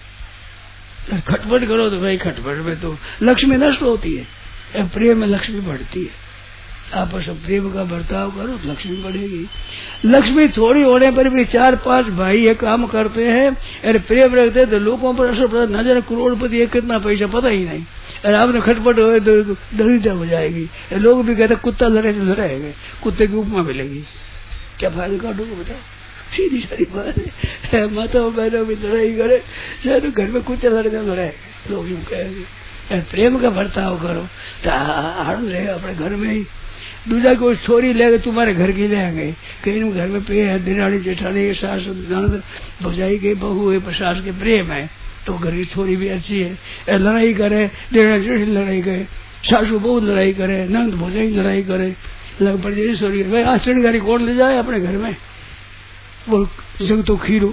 खटपट करो तो भाई खटपट में तो लक्ष्मी नष्ट होती है, प्रेम में लक्ष्मी बढ़ती है। आपस में प्रेम का बर्ताव करो तो लक्ष्मी बढ़ेगी। लक्ष्मी थोड़ी होने पर भी चार पांच भाई ये काम करते हैं, अरे प्रेम रखते हैं तो लोगों पर असर पड़ता। न जाने करोड़पति है कितना पैसा पता ही नहीं, अरे आपने खटपट हो तो दरिद्र हो जाएगी। लोग भी कहते कुत्ता लड़े तो लड़ाएंगे, कुत्ते की उपमा मिलेगी, क्या फायदा काटोगे बताओ? सीधी सारी बात है। माता बहनों भी लड़ाई करे, शायद घर में कुत्ते लड़के लड़ाए, लोग यूँ कहेंगे। प्रेम का बर्ताव करो तो आनंद रहेगा अपने घर में ही। दूसरा कोई छोरी ले तुम्हारे घर की ले आएंगे, कहीं घर में पे है, दिराड़ी जेठानी सास ननद भौजाई के बहू है, सास के प्रेम है, तो घर की छोरी भी अच्छी है। लड़ाई करे, दिराड़ी जेठी लड़ाई करे, सासू बहुत लड़ाई करे, ननद भौजाई लड़ाई करे, लग पड़ जाए छोरी भाई आचरण गाड़ी कौन ले जाए अपने घर में, वो जग तो खीरो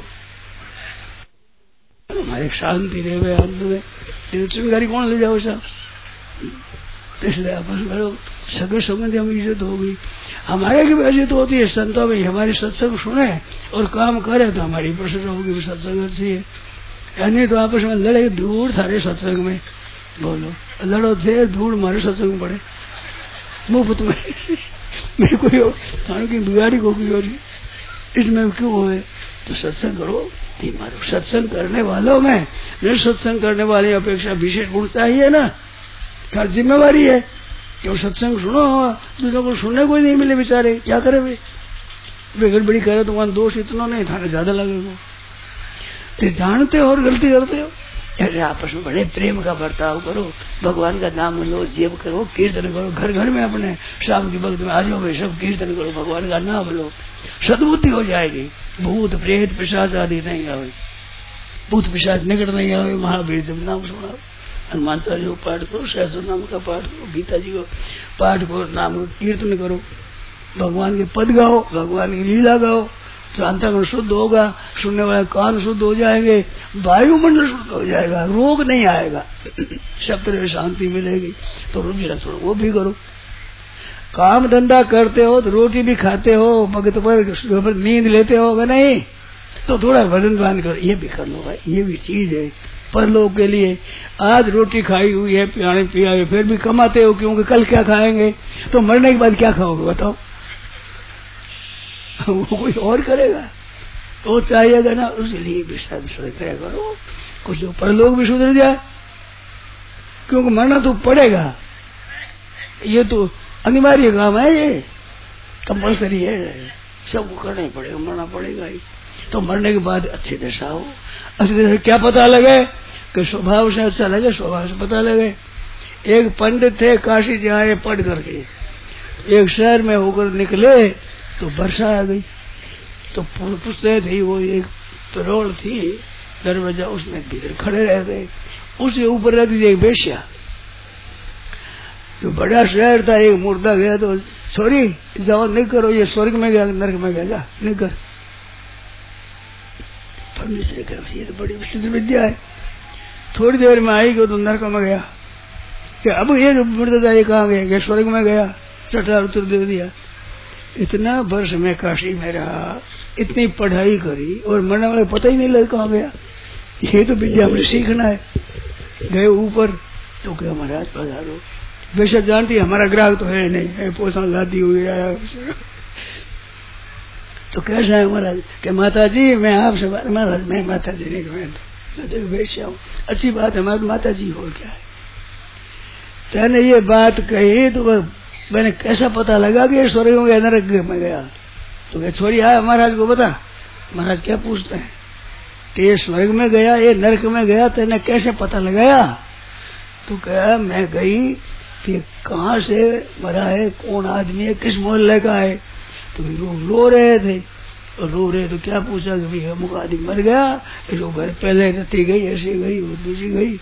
हमारे शांति रहे अंत में चिंगारी कौन ले जाओ साहब। इसलिए आपस में सगे संबंधी हम इज्जत होगी, हमारे की भी इज्जत होती है। संतों में हमारी सत्संग सुने और काम करे तो हमारी प्रसन्न होगी, सत्संग अच्छी है। यानी तो आपस में लड़े दूर थारे सत्संग में, बोलो लड़ो थे दूर हमारे सत्संग पड़े मुफ्त में मेरे को थानों की बिगाड़ी को की इसमें क्यों हुए? तो सत्संग करो। मारो सत्संग करने वालों में नहीं, सत्संग करने वाले अपेक्षा विशेष गुण चाहिए ना, क्या जिम्मेवारी है कि सत्संग सुनो, दूसरों को सुनने कोई नहीं मिले बेचारे, क्या करे वे वे गड़बड़ी करे तो वहां दोष इतना नहीं था, ज्यादा लगेगा। तो जानते हो और गलती करते हो, अरे आपस में बड़े प्रेम का बर्ताव करो, भगवान का नाम लो, जेब करो, कीर्तन करो, घर घर में अपने शाम की वक्त में आ जाओ भाई, सब कीर्तन करो, भगवान का नाम लो, सद्बुद्धि हो जाएगी। भूत प्रेत पिशाच आदि नहीं आवे, भूत पिशाच निकट नहीं आवे। महावीर जब नाम सुनाओ, हनुमान चालीसा को पाठ करो, सहस्त्र नाम का पाठ करो, गीता जी को पाठ करो, नाम कीर्तन करो, भगवान के पद गाओ, भगवान की लीला गाओ, तो अंतःकरण शुद्ध होगा, सुनने वाले कान शुद्ध हो जाएंगे, वायुमंडल शुद्ध हो जाएगा, रोग नहीं आएगा, सब तरह शांति मिलेगी। तो रुचि न छोड़ो, वो भी करो। काम धंधा करते हो तो रोटी भी खाते हो, वक्त पर नींद लेते हो अगर नहीं तो थोड़ा वजन दान करो, ये भी कर लो भाई, ये भी चीज है पर लोग के लिए। आज रोटी खाई हुई है, पियाने पिया है, फिर भी कमाते हो क्योंकि कल क्या खाएंगे, तो मरने के बाद क्या खाओगे बताओ? वो कोई और करेगा, तो चाहिएगा ना, उसलिए भी सदस्य करो कुछ पर लोग भी सुधर जाए, क्योंकि मरना तो पड़ेगा, ये तो अनिवार्य काम है, ये कंपल्सरी है, सबको करना ही पड़ेगा, मरना पड़ेगा ही। तो मरने के बाद अच्छी दशा हो, अच्छी दशा क्या पता लगे कि स्वभाव से अच्छा लगे, स्वभाव से पता लगे। एक पंडित थे, काशी जाए पढ़ करके, एक शहर में होकर निकले तो वर्षा आ गई, तो पूछते थे, वो एक पेरोल थी दरवाजा, उसमें भीतर खड़े रह गए, उसके ऊपर रहती थी एक बेश्या। जो बड़ा शहर था, एक मुर्दा गया तो सॉरी जाओ नहीं करो, ये स्वर्ग में गया नरक में गया, जा नहीं कर। ये तो बड़ी विचित्र विद्या है। थोड़ी देर में आई गयो तो नरक में गया, कि अब ये जो मुर्दा था ये कहाँ गया, स्वर्ग में गया, चटार उत्तर दे दिया। इतना वर्ष में काशी में रहा, इतनी पढ़ाई करी और मरने वाले पता ही नहीं लगा कहाँ गया। ये तो विद्या हमने सीखना है। गए ऊपर तो क्या महाराज पधारो, बेशक जानती हमारा ग्राहक तो है नहीं, पोषण लादी हुई आया। तो कैसा है महाराज कि माता जी मैं आपसे महाराज मैं माता जी नहीं वैश्या हूँ। अच्छी बात है, हमारी माता जी हो क्या है। तेने ये बात कही तो मैंने कैसा पता लगा कि स्वर्ग में गया नरक में गया। तो छोड़ी आया महाराज को बता। महाराज क्या पूछते हैं कि ये स्वर्ग में गया ये नरक में गया, तेने कैसे पता लगाया? तो कहा मैं गई कि कहाँ से मरा है, कौन आदमी है, किस मोहल्ले का है। तो लोग रो रहे थे और रो रहे तो क्या पूछा कि भाई अमुक आदमी मर गया, जो घर पहले रहती गई ऐसी गई वो दूसरी गई।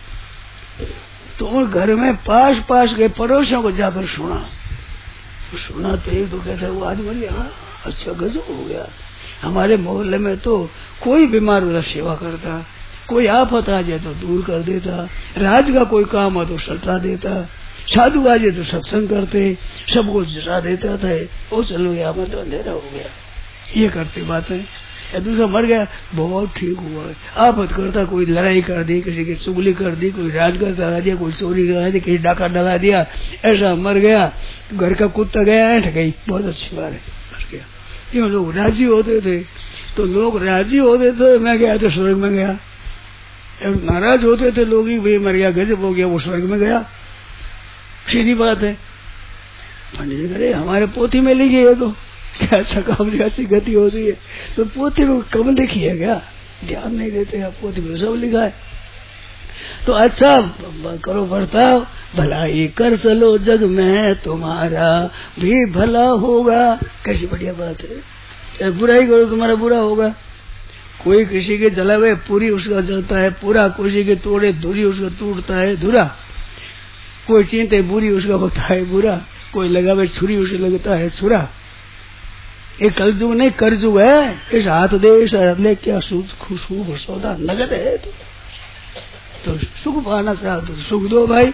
तो उन घर में पास पास के पड़ोसियों को जाकर सुना, सुना तो एक तो कहता वो आदमी मर गया। हाँ अच्छा गजब हो गया, हमारे मोहल्ले में तो कोई बीमार वाला सेवा करता, कोई आफत आ जाए तो दूर कर देता, राज का कोई काम हो तो सल्टा देता, साधु आ जाए तो सत्संग करते, सबको जसा देता था। वो चलो गया मैं तो अंधेरा हो गया, ये करते बातें। दूसरा मर गया बहुत ठीक हुआ, आफत करता, कोई लड़ाई कर दी, किसी की चुगली कर दी, कोई राज कर डला दिया, कोई चोरी करा दी, किसी डाका डला दिया, ऐसा मर गया। घर का कुत्ता गया ऐठ गई, बहुत अच्छी बात है, मर गया। क्यों लोग राजी होते थे, तो लोग राजी होते थे मैं गया तो स्वर्ग में गया, नाराज होते थे लोग ही भाई मर गया गजब हो गया वो स्वर्ग में गया। सीधी बात है। पंडित जी करे हमारे पोथी में लिखी है तो क्या अच्छा काम ऐसी गति होती है, तो पोथी में कब लिखी है क्या, ध्यान नहीं देते आप, पोथी में सब लिखा है। तो अच्छा करो बर्ताव, भलाई कर चलो जग में तुम्हारा भी भला होगा। कैसी बढ़िया बात है, बुराई करो तुम्हारा बुरा होगा। कोई किसी के जला हुए पूरी उसका जलता है पूरा, किसी के तोड़े धुरी उसका टूटता है धुरा, कोई चिंते बुरी उसका होता है बुरा, कोई लगावे छुरी उसे लगता है छुरा। ये कलयुग नहीं करजुग है, इस हाथ दे इस हाथ ले क्या सुख सुख सौदा नगद है। तो, तो सुख पाना चाहो तो सुख दो भाई,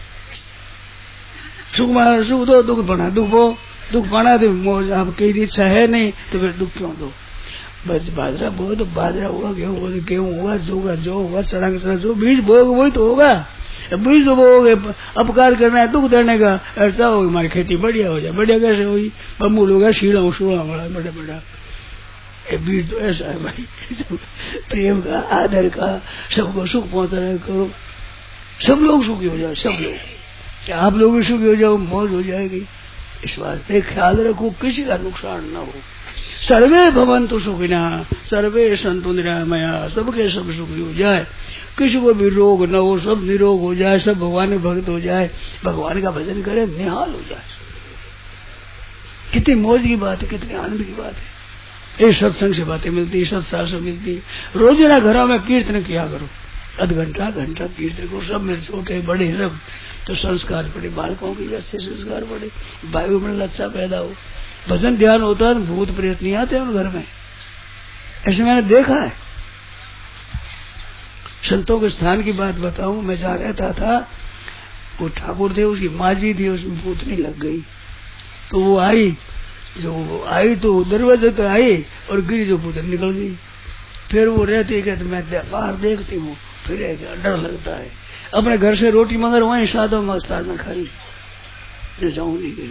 सुख पाना सुख दो, दुख पाना दुख दो, दुख पाना तो मौज आपकी इच्छा है नहीं तो फिर दुख क्यों दो। बस बाजरा बो तो बाजरा होगा, गेहूँ बोले गेहूँ होगा, जो होगा जो होगा, चढ़ांगे चढ़ा जो बीज बोगे वही तो होगा। बीज जो बोगे अपकार करना है दुख देने का, ऐसा होगी हमारी खेती बढ़िया हो जाए। बढ़िया कैसे हुई, बम्बूल होगा शीला शूला बड़ा बड़ा बड़ा, बीज तो ऐसा है भाई प्रेम का आदर का, सबको सुख पहुंचाने करो, सब लोग सुखी हो जाए, सब लोग, क्या आप लोग भी सुखी हो जाओ, मौज हो जाएगी। इस वास्ते ख्याल रखो किसी का नुकसान न हो। सर्वे भवन्तु सुखिना सर्वे सन्तु निरामया, सबके सब सुखी हो जाए, किसी को भी रोग न हो, सब निरोग हो जाए, सब भगवान में भक्त हो जाए, भगवान का भजन करे, निहाल हो जाए। कितनी मौज की बात है, कितने आनंद की बात है। ये सत्संग से बातें मिलती है, सत्शास्त्र मिलती है। रोजाना घरों में कीर्तन किया करो, आध घंटा घंटा कीर्तन करो, सब में छोटे बड़े सब, तो संस्कार पड़े, बालकों की अच्छे संस्कार पड़े, वायुमंडल अच्छा पैदा हो। भजन ध्यान होता है, भूत प्रेत नहीं आते उन घर में, ऐसे मैंने देखा है। संतों के स्थान की बात बताऊं, मैं जहाँ रहता था, वो ठाकुर थे, उसकी माँ जी थी, उसमें भूतनी लग गई। तो वो आई, जो आई तो दरवाजे तो आई और गिरी, जो भूतनी निकल गई। फिर वो रहती है, तो मैं बाहर देखती हूँ, फिर डर लगता है। अपने घर से रोटी मगर वहीं साधो मस्तार में खाई, जो जाऊंगी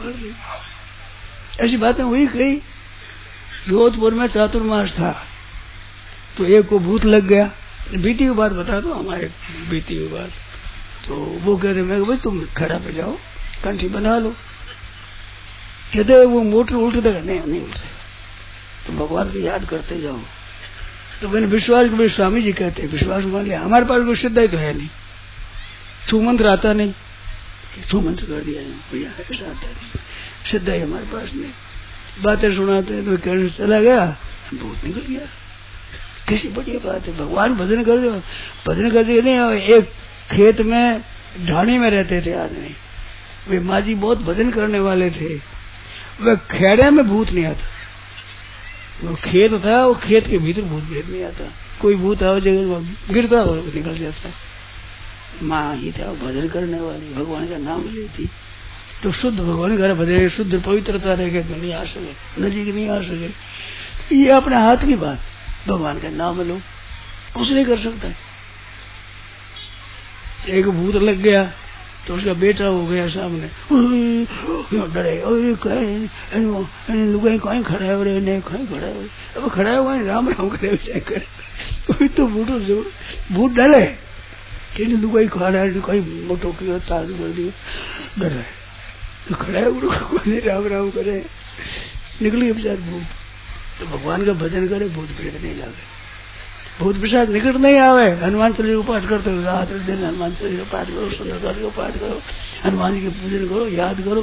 ऐसी बातें हुई। कई जोधपुर में चातुर्मास था, तो एक को भूत लग गया। बीती की बात बता दो, हमारे बीती की बात। तो वो कहते, मैं भाई तुम खड़ा पे जाओ, कंठी बना लो। कहते वो मोटर उल्ट देगा, नहीं नहीं उल्टे, तो भगवान को याद करते जाओ। तो मैंने विश्वास को, स्वामी जी कहते विश्वास मान लिया। हमारे पास कोई सिद्धा ही तो है नहीं, सुमंत्र आता नहीं, सुमंत्र कर दिया भैया, ऐसा आता नहीं, सिद्धा ही हमारे पास नहीं। बातें सुनाते तो कहने चला गया, भूत निकल गया। कैसी बढ़िया बात है, भगवान भजन कर दो, भजन कर दे। नहीं, एक खेत में ढाणी में रहते थे आदमी, वे माँ जी बहुत भजन करने वाले थे। वह खेड़े में भूत नहीं आता, वो खेत था, वो खेत के भीतर भूत भेद नहीं आता। कोई भूत आओ जगह गिरता और निकल जाता। माँ ही था भजन करने वाली, भगवान का नाम लेती, तो शुद्ध भगवान का भजन, शुद्ध पवित्रता रहे तो नहीं आ सके, नजीक नहीं आ सके। ये अपने हाथ की बात, भगवान का नाम लो, कुछ नहीं कर सकता। एक भूत लग गया तो उसका बेटा हो गया सामने, डरे, लुगाई कहीं खड़ा है, नहीं कहीं खड़ा है, अब खड़ा हुआ राम राम करे करे, तो बूढ़ो जो भूत डरे कि लुगाई खड़ा है, कहीं मोटो की ताज कर दिया, डरे तो खड़ा है, राम राम करे, निकली बेचार भूत। तो भगवान का भजन करे, भूत प्रेत नहीं लागे, भूत पिशाच निकट नहीं आवे। हनुमान चालीसा का पाठ करते हो, रात दिन हनुमान चालीसा का पाठ करो, सुंदरकांड का पाठ करो, हनुमान जी के पूजन करो, याद करो,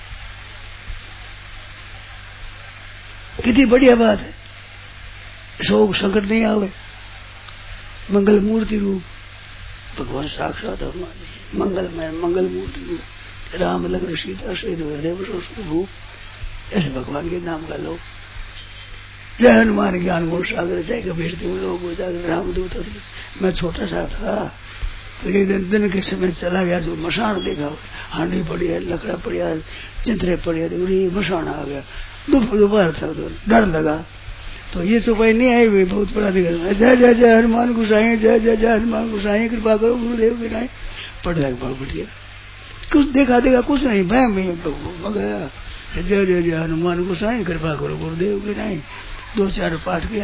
कितनी बढ़िया बात है। शोक संकट नहीं आवे। मंगल मूर्ति रूप भगवान साक्षात हनुमान जी, मंगल में मंगल मूर्ति रूप, राम लक्ष्मण सीता सहित हृदय रूप, ऐसे भगवान के नाम का लो। जय हनुमान ज्ञान गुण सागर, जय कबीर तिहु लोक उजागर, रामदूत। मैं छोटा सा था तो एक दिन दिन के समय चला गया, जो मशान देखा, हांडी पड़ी है, लकड़ा पड़िया, चिंतरे पड़ी है, मशान आ गया। दोपहर था तो डर लगा, तो ये सुपाई नहीं आई हुई, बहुत बड़ा दिखा, जय जय जय हनुमान गुसाई, जय जय जय हनुमान गुसाई, कृपा करो गुरुदेव की नाई। पढ़ लग बहुत बढ़िया, कुछ देखा देखा कुछ नहीं, मैं गया, जय जय जय हनुमान गुसाई, कृपा करो गुरुदेव की नाई। दो चार पाठ किया,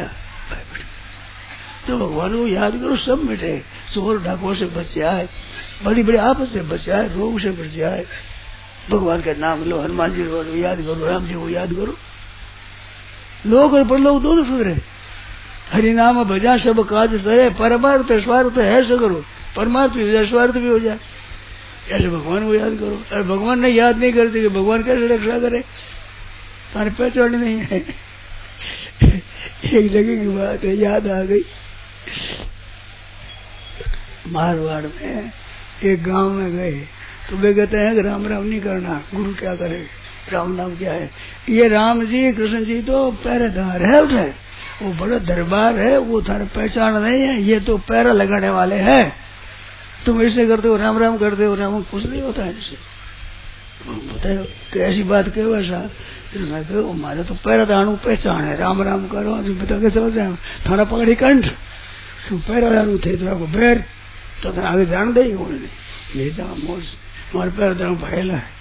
तो भगवान को याद करो, सब मिटे। चोर डाकुओं से बच जाए, बड़ी बड़ी आपस से बच जाए, रोग से बच जाए। भगवान का नाम लो, हनुमान जी को याद करो, राम जी को याद करो। लोग और परलोक दोनों सुधरे। हरि नाम भजा सब काज सरे, परमार्थ स्वार्थ है सगरो, परमार्थ भी हो जाए, स्वार्थ भी हो जाए। ऐसे भगवान को याद करो। अरे भगवान ने याद नहीं करते कि भगवान कैसे रक्षा करे, तुम्हारी पहचान नहीं है। एक जगह की बात है, याद आ गई। मारवाड़ में एक गांव में गए, तो वे कहते हैं कि राम राम नहीं करना, गुरु क्या करे, राम नाम क्या है। ये राम जी कृष्ण जी तो पहरेदार है, उठे वो बड़ा दरबार है, वो थारे पहचान नहीं है, ये तो पैरा लगाने वाले हैं। तुम ऐसे करते हो, राम राम करते हो, राम कुछ नहीं होता है इससे। बताओ कि ऐसी बात क्यों ऐसा, मैं कहो हमारे तो पैरादारू पहचान है, राम राम करो। बता के समझ जाए, थारा पकड़ी कंठ, तुम पैरादारू थे तो आपको बैर, तो आगे जान दे नहीं था, मोर हमारे पैरादारू फैला है।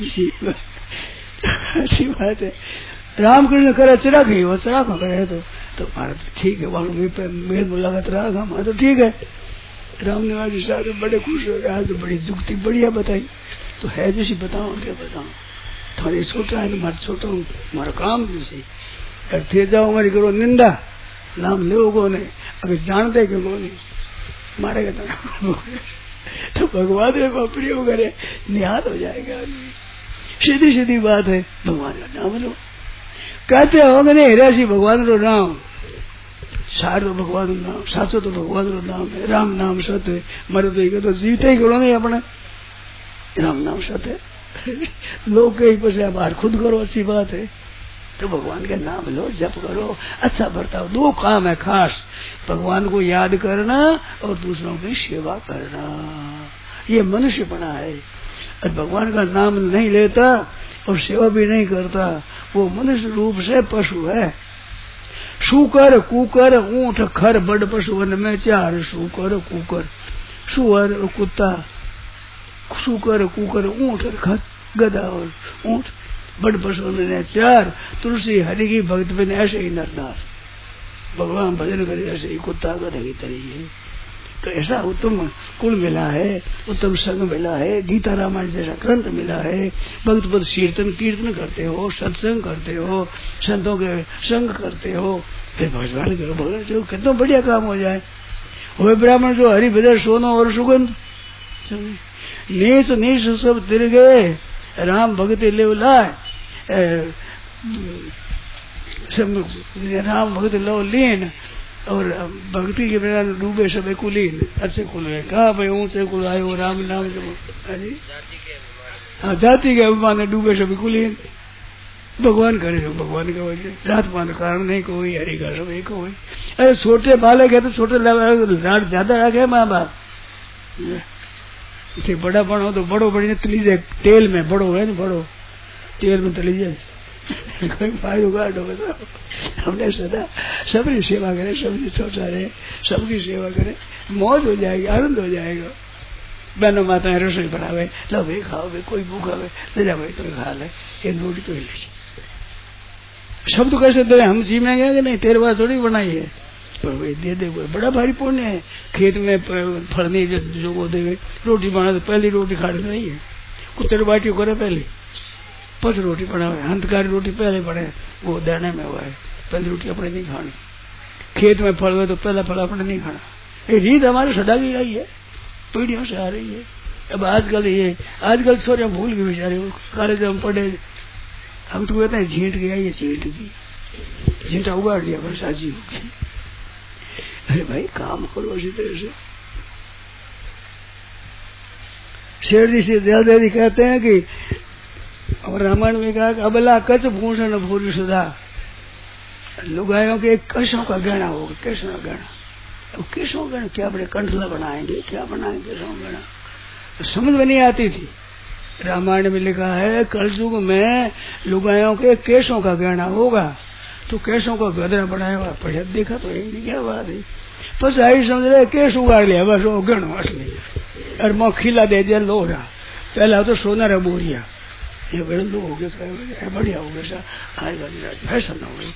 अच्छी बात है। रामकृष्ण करे चिराग ही, वो चिराग करे तो तो हमारा तो ठीक है, वहां मेल मुलाकात रहा, हमारा तो ठीक है। राम निवास जी साहब बड़े खुश हो गए, आज तो बड़ी जुक्ति बढ़िया बताई। तो है जैसी बताओ, क्या बताओ, थोड़ी छोटा है, तुम्हारा छोटा हूँ, हमारा काम जैसे थे जाओ, हमारी करो निंदा, नाम ले ने अगर जानते क्यों को नहीं मारेगा तो, तो भगवान ने प्रयोग करे, निहाल हो जाएगा आदमी। सीधी सीधी बात है, भगवान का नाम लो। कहते होंगे नहीं हिरासी भगवान रो नाम, सार तो भगवान नाम, सासो तो भगवान रो नाम है, राम नाम सत्य, मरे तो तो जीते ही करो नहीं अपने, राम नाम सत्य। लोग कहीं पर बाहर खुद करो, अच्छी बात है। तो भगवान का नाम लो, जप करो, अच्छा बर्ताव। दो काम है खास, भगवान को याद करना और दूसरों की सेवा करना, ये मनुष्यपना है। और भगवान का नाम नहीं लेता और सेवा भी नहीं करता, वो मनुष्य रूप से पशु है। शुकर कुकर ऊंट खर बड़ पशु वन में चार, शुकर कुकर सुअर और कुत्ता, शुकर कुकर ऊंट और खर गधा और ऊंट बड़ पशु ने चार। तुलसी हरि की भक्त में ऐसे ही नरनार भगवान भजन करे, ऐसे ही कुत्ता गधा की तरह है। तो ऐसा उत्तम कुल मिला है, उत्तम संग मिला है, गीता रामायण जैसा ग्रंथ मिला है। भक्त पद कीर्तन कीर्तन करते हो, सत्संग करते हो, संतों के संग करते हो, फिर भगवान करो, भगवान जो कितना बढ़िया काम हो जाए। वे ब्राह्मण जो हरि भजन सोनो और सुगंध, नीच नीच सब तिर गए, राम भगति ले लाए, राम भगति लो लीन, और भक्ति के बिना डूबे सब कुलीन। अच्छे कुल है कहा भाई, ऊंचे कुल आयो राम नाम जब, हाँ जाति के अभिमान डूबे सब कुलीन। भगवान करे जो भगवान का वजह, जात मान कारण नहीं कोई, हरि का सब एक कोई। अरे छोटे बालक है तो छोटे लाड ज्यादा आ गए माँ बाप, इसे बड़ा बनो तो बड़ो बड़ी तली जाए, तेल में बड़ो है ना, बड़ो तेल में तली जाए कोई फायदा गाड़ हो। हमने सदा सबकी सेवा करे, सबकी सोचा रहे, सबकी सेवा करे, मौज हो जाएगी, आनंद हो जाएगा। बहनों माताएं रसोई बनावे, लो भाई खाओ भाई, कोई भूखा है ले जा भाई, तो खा ले, ये रोटी तो ले। सब तो कैसे दे, हम जीमेंगे कि नहीं, तेरे बार थोड़ी बनाई है, पर वही दे दे, बड़ा भारी पुण्य है। खेत में फलनी जो वो देवे, रोटी बना तो पहली रोटी खाने नहीं है, कुत्ते बाटी करे पहले, पच रोटी बनावे, अंतकारी रोटी पहले बने, वो देने में हुआ है, पहली रोटी अपने नहीं खानी। खेत में फल हुए तो पहला फल अपने नहीं खाना, ये रीत हमारे सदा की आई है, पीढ़ियों से आ रही है। अब आजकल ये आजकल छोरे भूल गए बेचारे, कॉलेज में पढ़े, हम तो कहते हैं झींट गया, ये झींट की झींटा उगाड़ लिया, बस साजी हो गई। अरे भाई काम करो इसी तरह से। शेर जी से ज्यादा कहते हैं कि और रामायण में कहा कि अबला कच भूषण भूरी सुधा, लुगायों के एक कशों का गहना होगा, कैसों का गहना। अब किसों गहना क्या बड़े कंठला बनाएंगे, क्या बनाएंगे किसों गहना, तो समझ में नहीं आती थी। रामायण में लिखा है कलयुग में लुगायों के केशों का गहना होगा, तो केशों का गदरा बनाया हुआ पढ़े देखा तो यही नहीं, क्या बात है। बस आई समझ रहे केश उगाड़ लिया, बस वो गहनो असली, और मौ खिला दे दिया लोहा, पहला तो सोना रा बोरिया, ये बड़े लोग हो गए, बढ़िया हो गया, आज फैशन हो गई।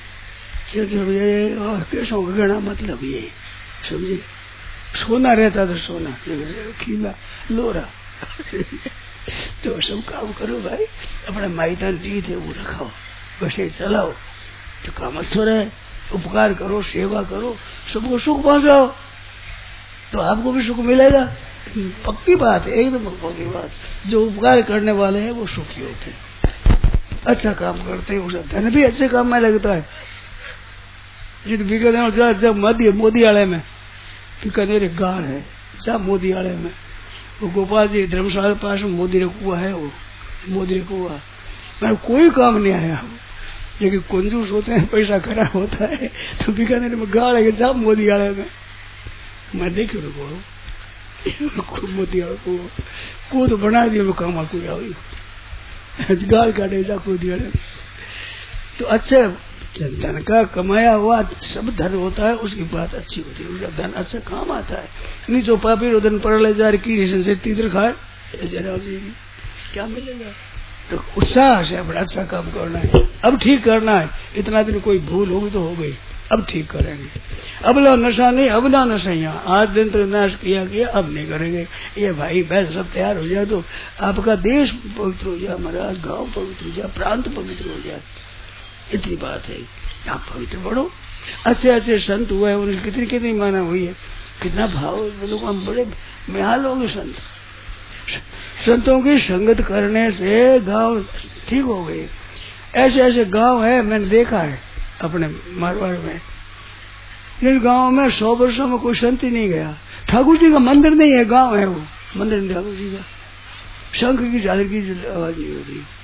केशों का गहना मतलब ये समझे, सोना रहता तो सोना, खिला लोरा तो सब काम करो भाई, अपने मैदान दी थे वो रखाओ, वैसे चलाओ तो काम अच्छा रहे, उपकार करो, सेवा करो, सबको सुख पहुंचाओ तो आपको भी सुख मिलेगा। पक्की बात है, एकदम पक्की बात। जो उपकार करने वाले हैं वो सुखी होते हैं, अच्छा काम करते हैं, उसका धन भी अच्छे काम में लगता है। ये तो बीकानेर जब मध्य मोदी आले में, बीकानेर एक गांव है, जब मोदी आले में वो गोपाल जी धर्मशाला पास में मोदी रे कुआ है, वो मोदी रे कुआ मैं कोई काम नहीं आया, लेकिन कंजूस होते हैं, पैसा खराब होता है, तो बीकानेर में गाड़ है जब मोदी आले में मैं देखी को मोदी आले को को तो बना दिया वो काम कोई आई गाल काटे जा को दिया। तो अच्छे धन का कमाया हुआ सब धन होता है, उसकी बात अच्छी होती है, उसका धन अच्छा काम आता है। नहीं जो पापी रोदन पड़ ले जा रही से तीतर खाए जरा क्या मिलेगा। तो उत्साह से बड़ा अच्छा काम करना है, अब ठीक करना है। इतना दिन कोई भूल होगी तो हो गई, अब ठीक करेंगे। अब लो नशा नहीं, अब ना नशा, आज दिन तो नाश किया किया, अब नहीं करेंगे। ये भाई बहन सब तैयार हो जाए तो आपका देश पवित्र हो जाए, महाराज गाँव पवित्र हो जाए, प्रांत पवित्र हो जाए, इतनी बात है। आप पवित्र बढ़ो, अच्छे अच्छे संत हुए हैं, उनकी कितनी कितनी माना हुई है, कितना भाव लोग, हम बड़े मिहाल होंगे संत। संतों की संगत करने से गांव ठीक हो गए। ऐसे ऐसे गांव है मैंने देखा है अपने मारवाड़ में, जिन गांव में सौ वर्षों में कोई संत ही नहीं गया। ठाकुर जी का मंदिर नहीं है, गांव है वो मंदिर ठाकुर जी का, शंख की झालर की आवाज नहीं होती।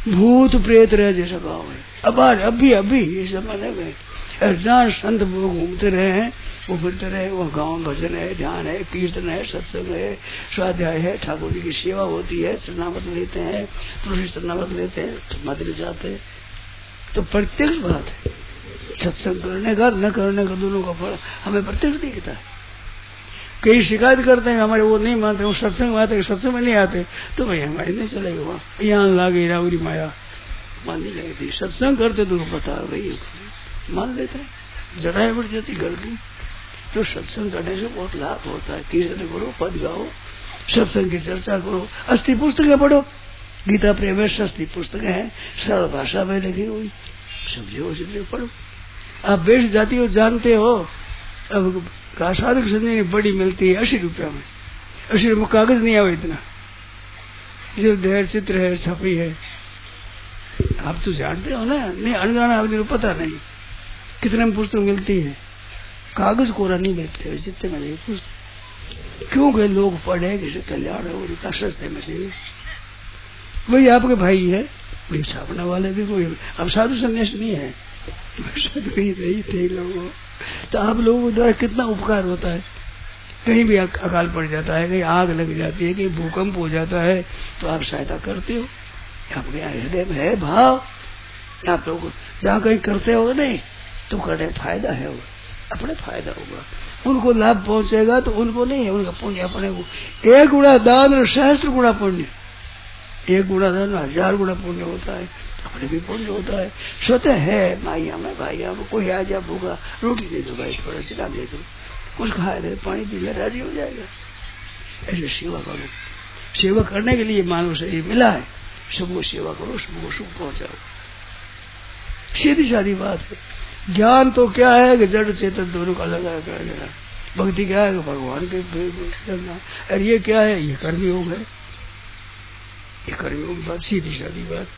भूत प्रेत रहे जैसा गाँव है। अब आज अभी अभी ये जमाने में जहाँ संत वो घूमते रहे हैं, वो फिरते रहे, वो गाँव भजन है, ध्यान है, कीर्तन है, सत्संग है, स्वाध्याय है, ठाकुर जी की सेवा होती है, चरणामत लेते हैं, तुलसी चरणामत लेते हैं, मंदिर जाते हैं, तो प्रत्यक्ष बात है। सत्संग करने का न करने का दोनों का फल हमें प्रत्यक्ष दिखता है। कई शिकायत करते हैं हमारे वो नहीं मानते, वो सत्संग में आते, सत्संग में नहीं आते, तो भाई हमारे नहीं चलेगा, वहाँ यहाँ लागे रावरी माया माननी लगती। सत्संग करते तो पता भाई मान लेते हैं, जड़ाई बढ़ जाती घर की। तो सत्संग करने से बहुत लाभ होता है। कीर्तन करो, पद गाओ, सत्संग की चर्चा करो, अस्थि पुस्तकें पढ़ो, गीता प्रेम सस्ती पुस्तकें हैं, सरल भाषा में लिखी हुई, समझो समझो पढ़ो। आप बेच जाती हो जानते हो, अब साधक संजय बड़ी मिलती है अस्सी रुपया में, अस्सी रुपये कागज नहीं आवे इतना, जो देर चित्र है छपी है, आप तो जानते हो ना, नहीं अनजाना आदमी को पता नहीं कितने में पुस्तक मिलती है, कागज कोरा नहीं मिलते जितने में नहीं पुस्तक। क्यों गए लोग पढ़े, किसी कल्याण हो उनका सस्ते में चाहिए, वही आपके भाई है, वही छापने वाले भी कोई, अब साधु संन्यास नहीं है, नहीं थे लोगों। तो आप लोगों द्वारा कितना उपकार होता है। कहीं भी अकाल पड़ जाता है, कहीं आग लग जाती है, कहीं भूकंप हो जाता है, तो आप सहायता करते हो, आपके हृदय में है भाव। आप लोग जहाँ कहीं करते हो नहीं तो करने फायदा है, वो अपने फायदा होगा, उनको लाभ पहुंचेगा, तो उनको नहीं है, उनका पुण्य अपने को। एक गुणा दान और सहस्त्र गुणा पुण्य, एक गुणा दान हजार गुणा पुण्य होता है, अपने भी पुण्य होता है। स्वतः है माइया में भाइया में, कोई आ जा भूखा, रोटी दे दो भाई, थोड़ा चिरा दे दो, कुछ खाए दे, पानी पी ले, राजी हो जाएगा। ऐसे सेवा करो, सेवा करने के लिए मानव शरीर मिला है, सबको सेवा करो, सबको सुख पहुंचाओ, सीधी सादी बात है। ज्ञान तो क्या है कि जड़ चेतन दोनों का अलग है, भक्ति क्या है कि भगवान के करना, और ये क्या है, ये कर्मयोग है, ये कर्मयोग बात, सीधी सादी बात।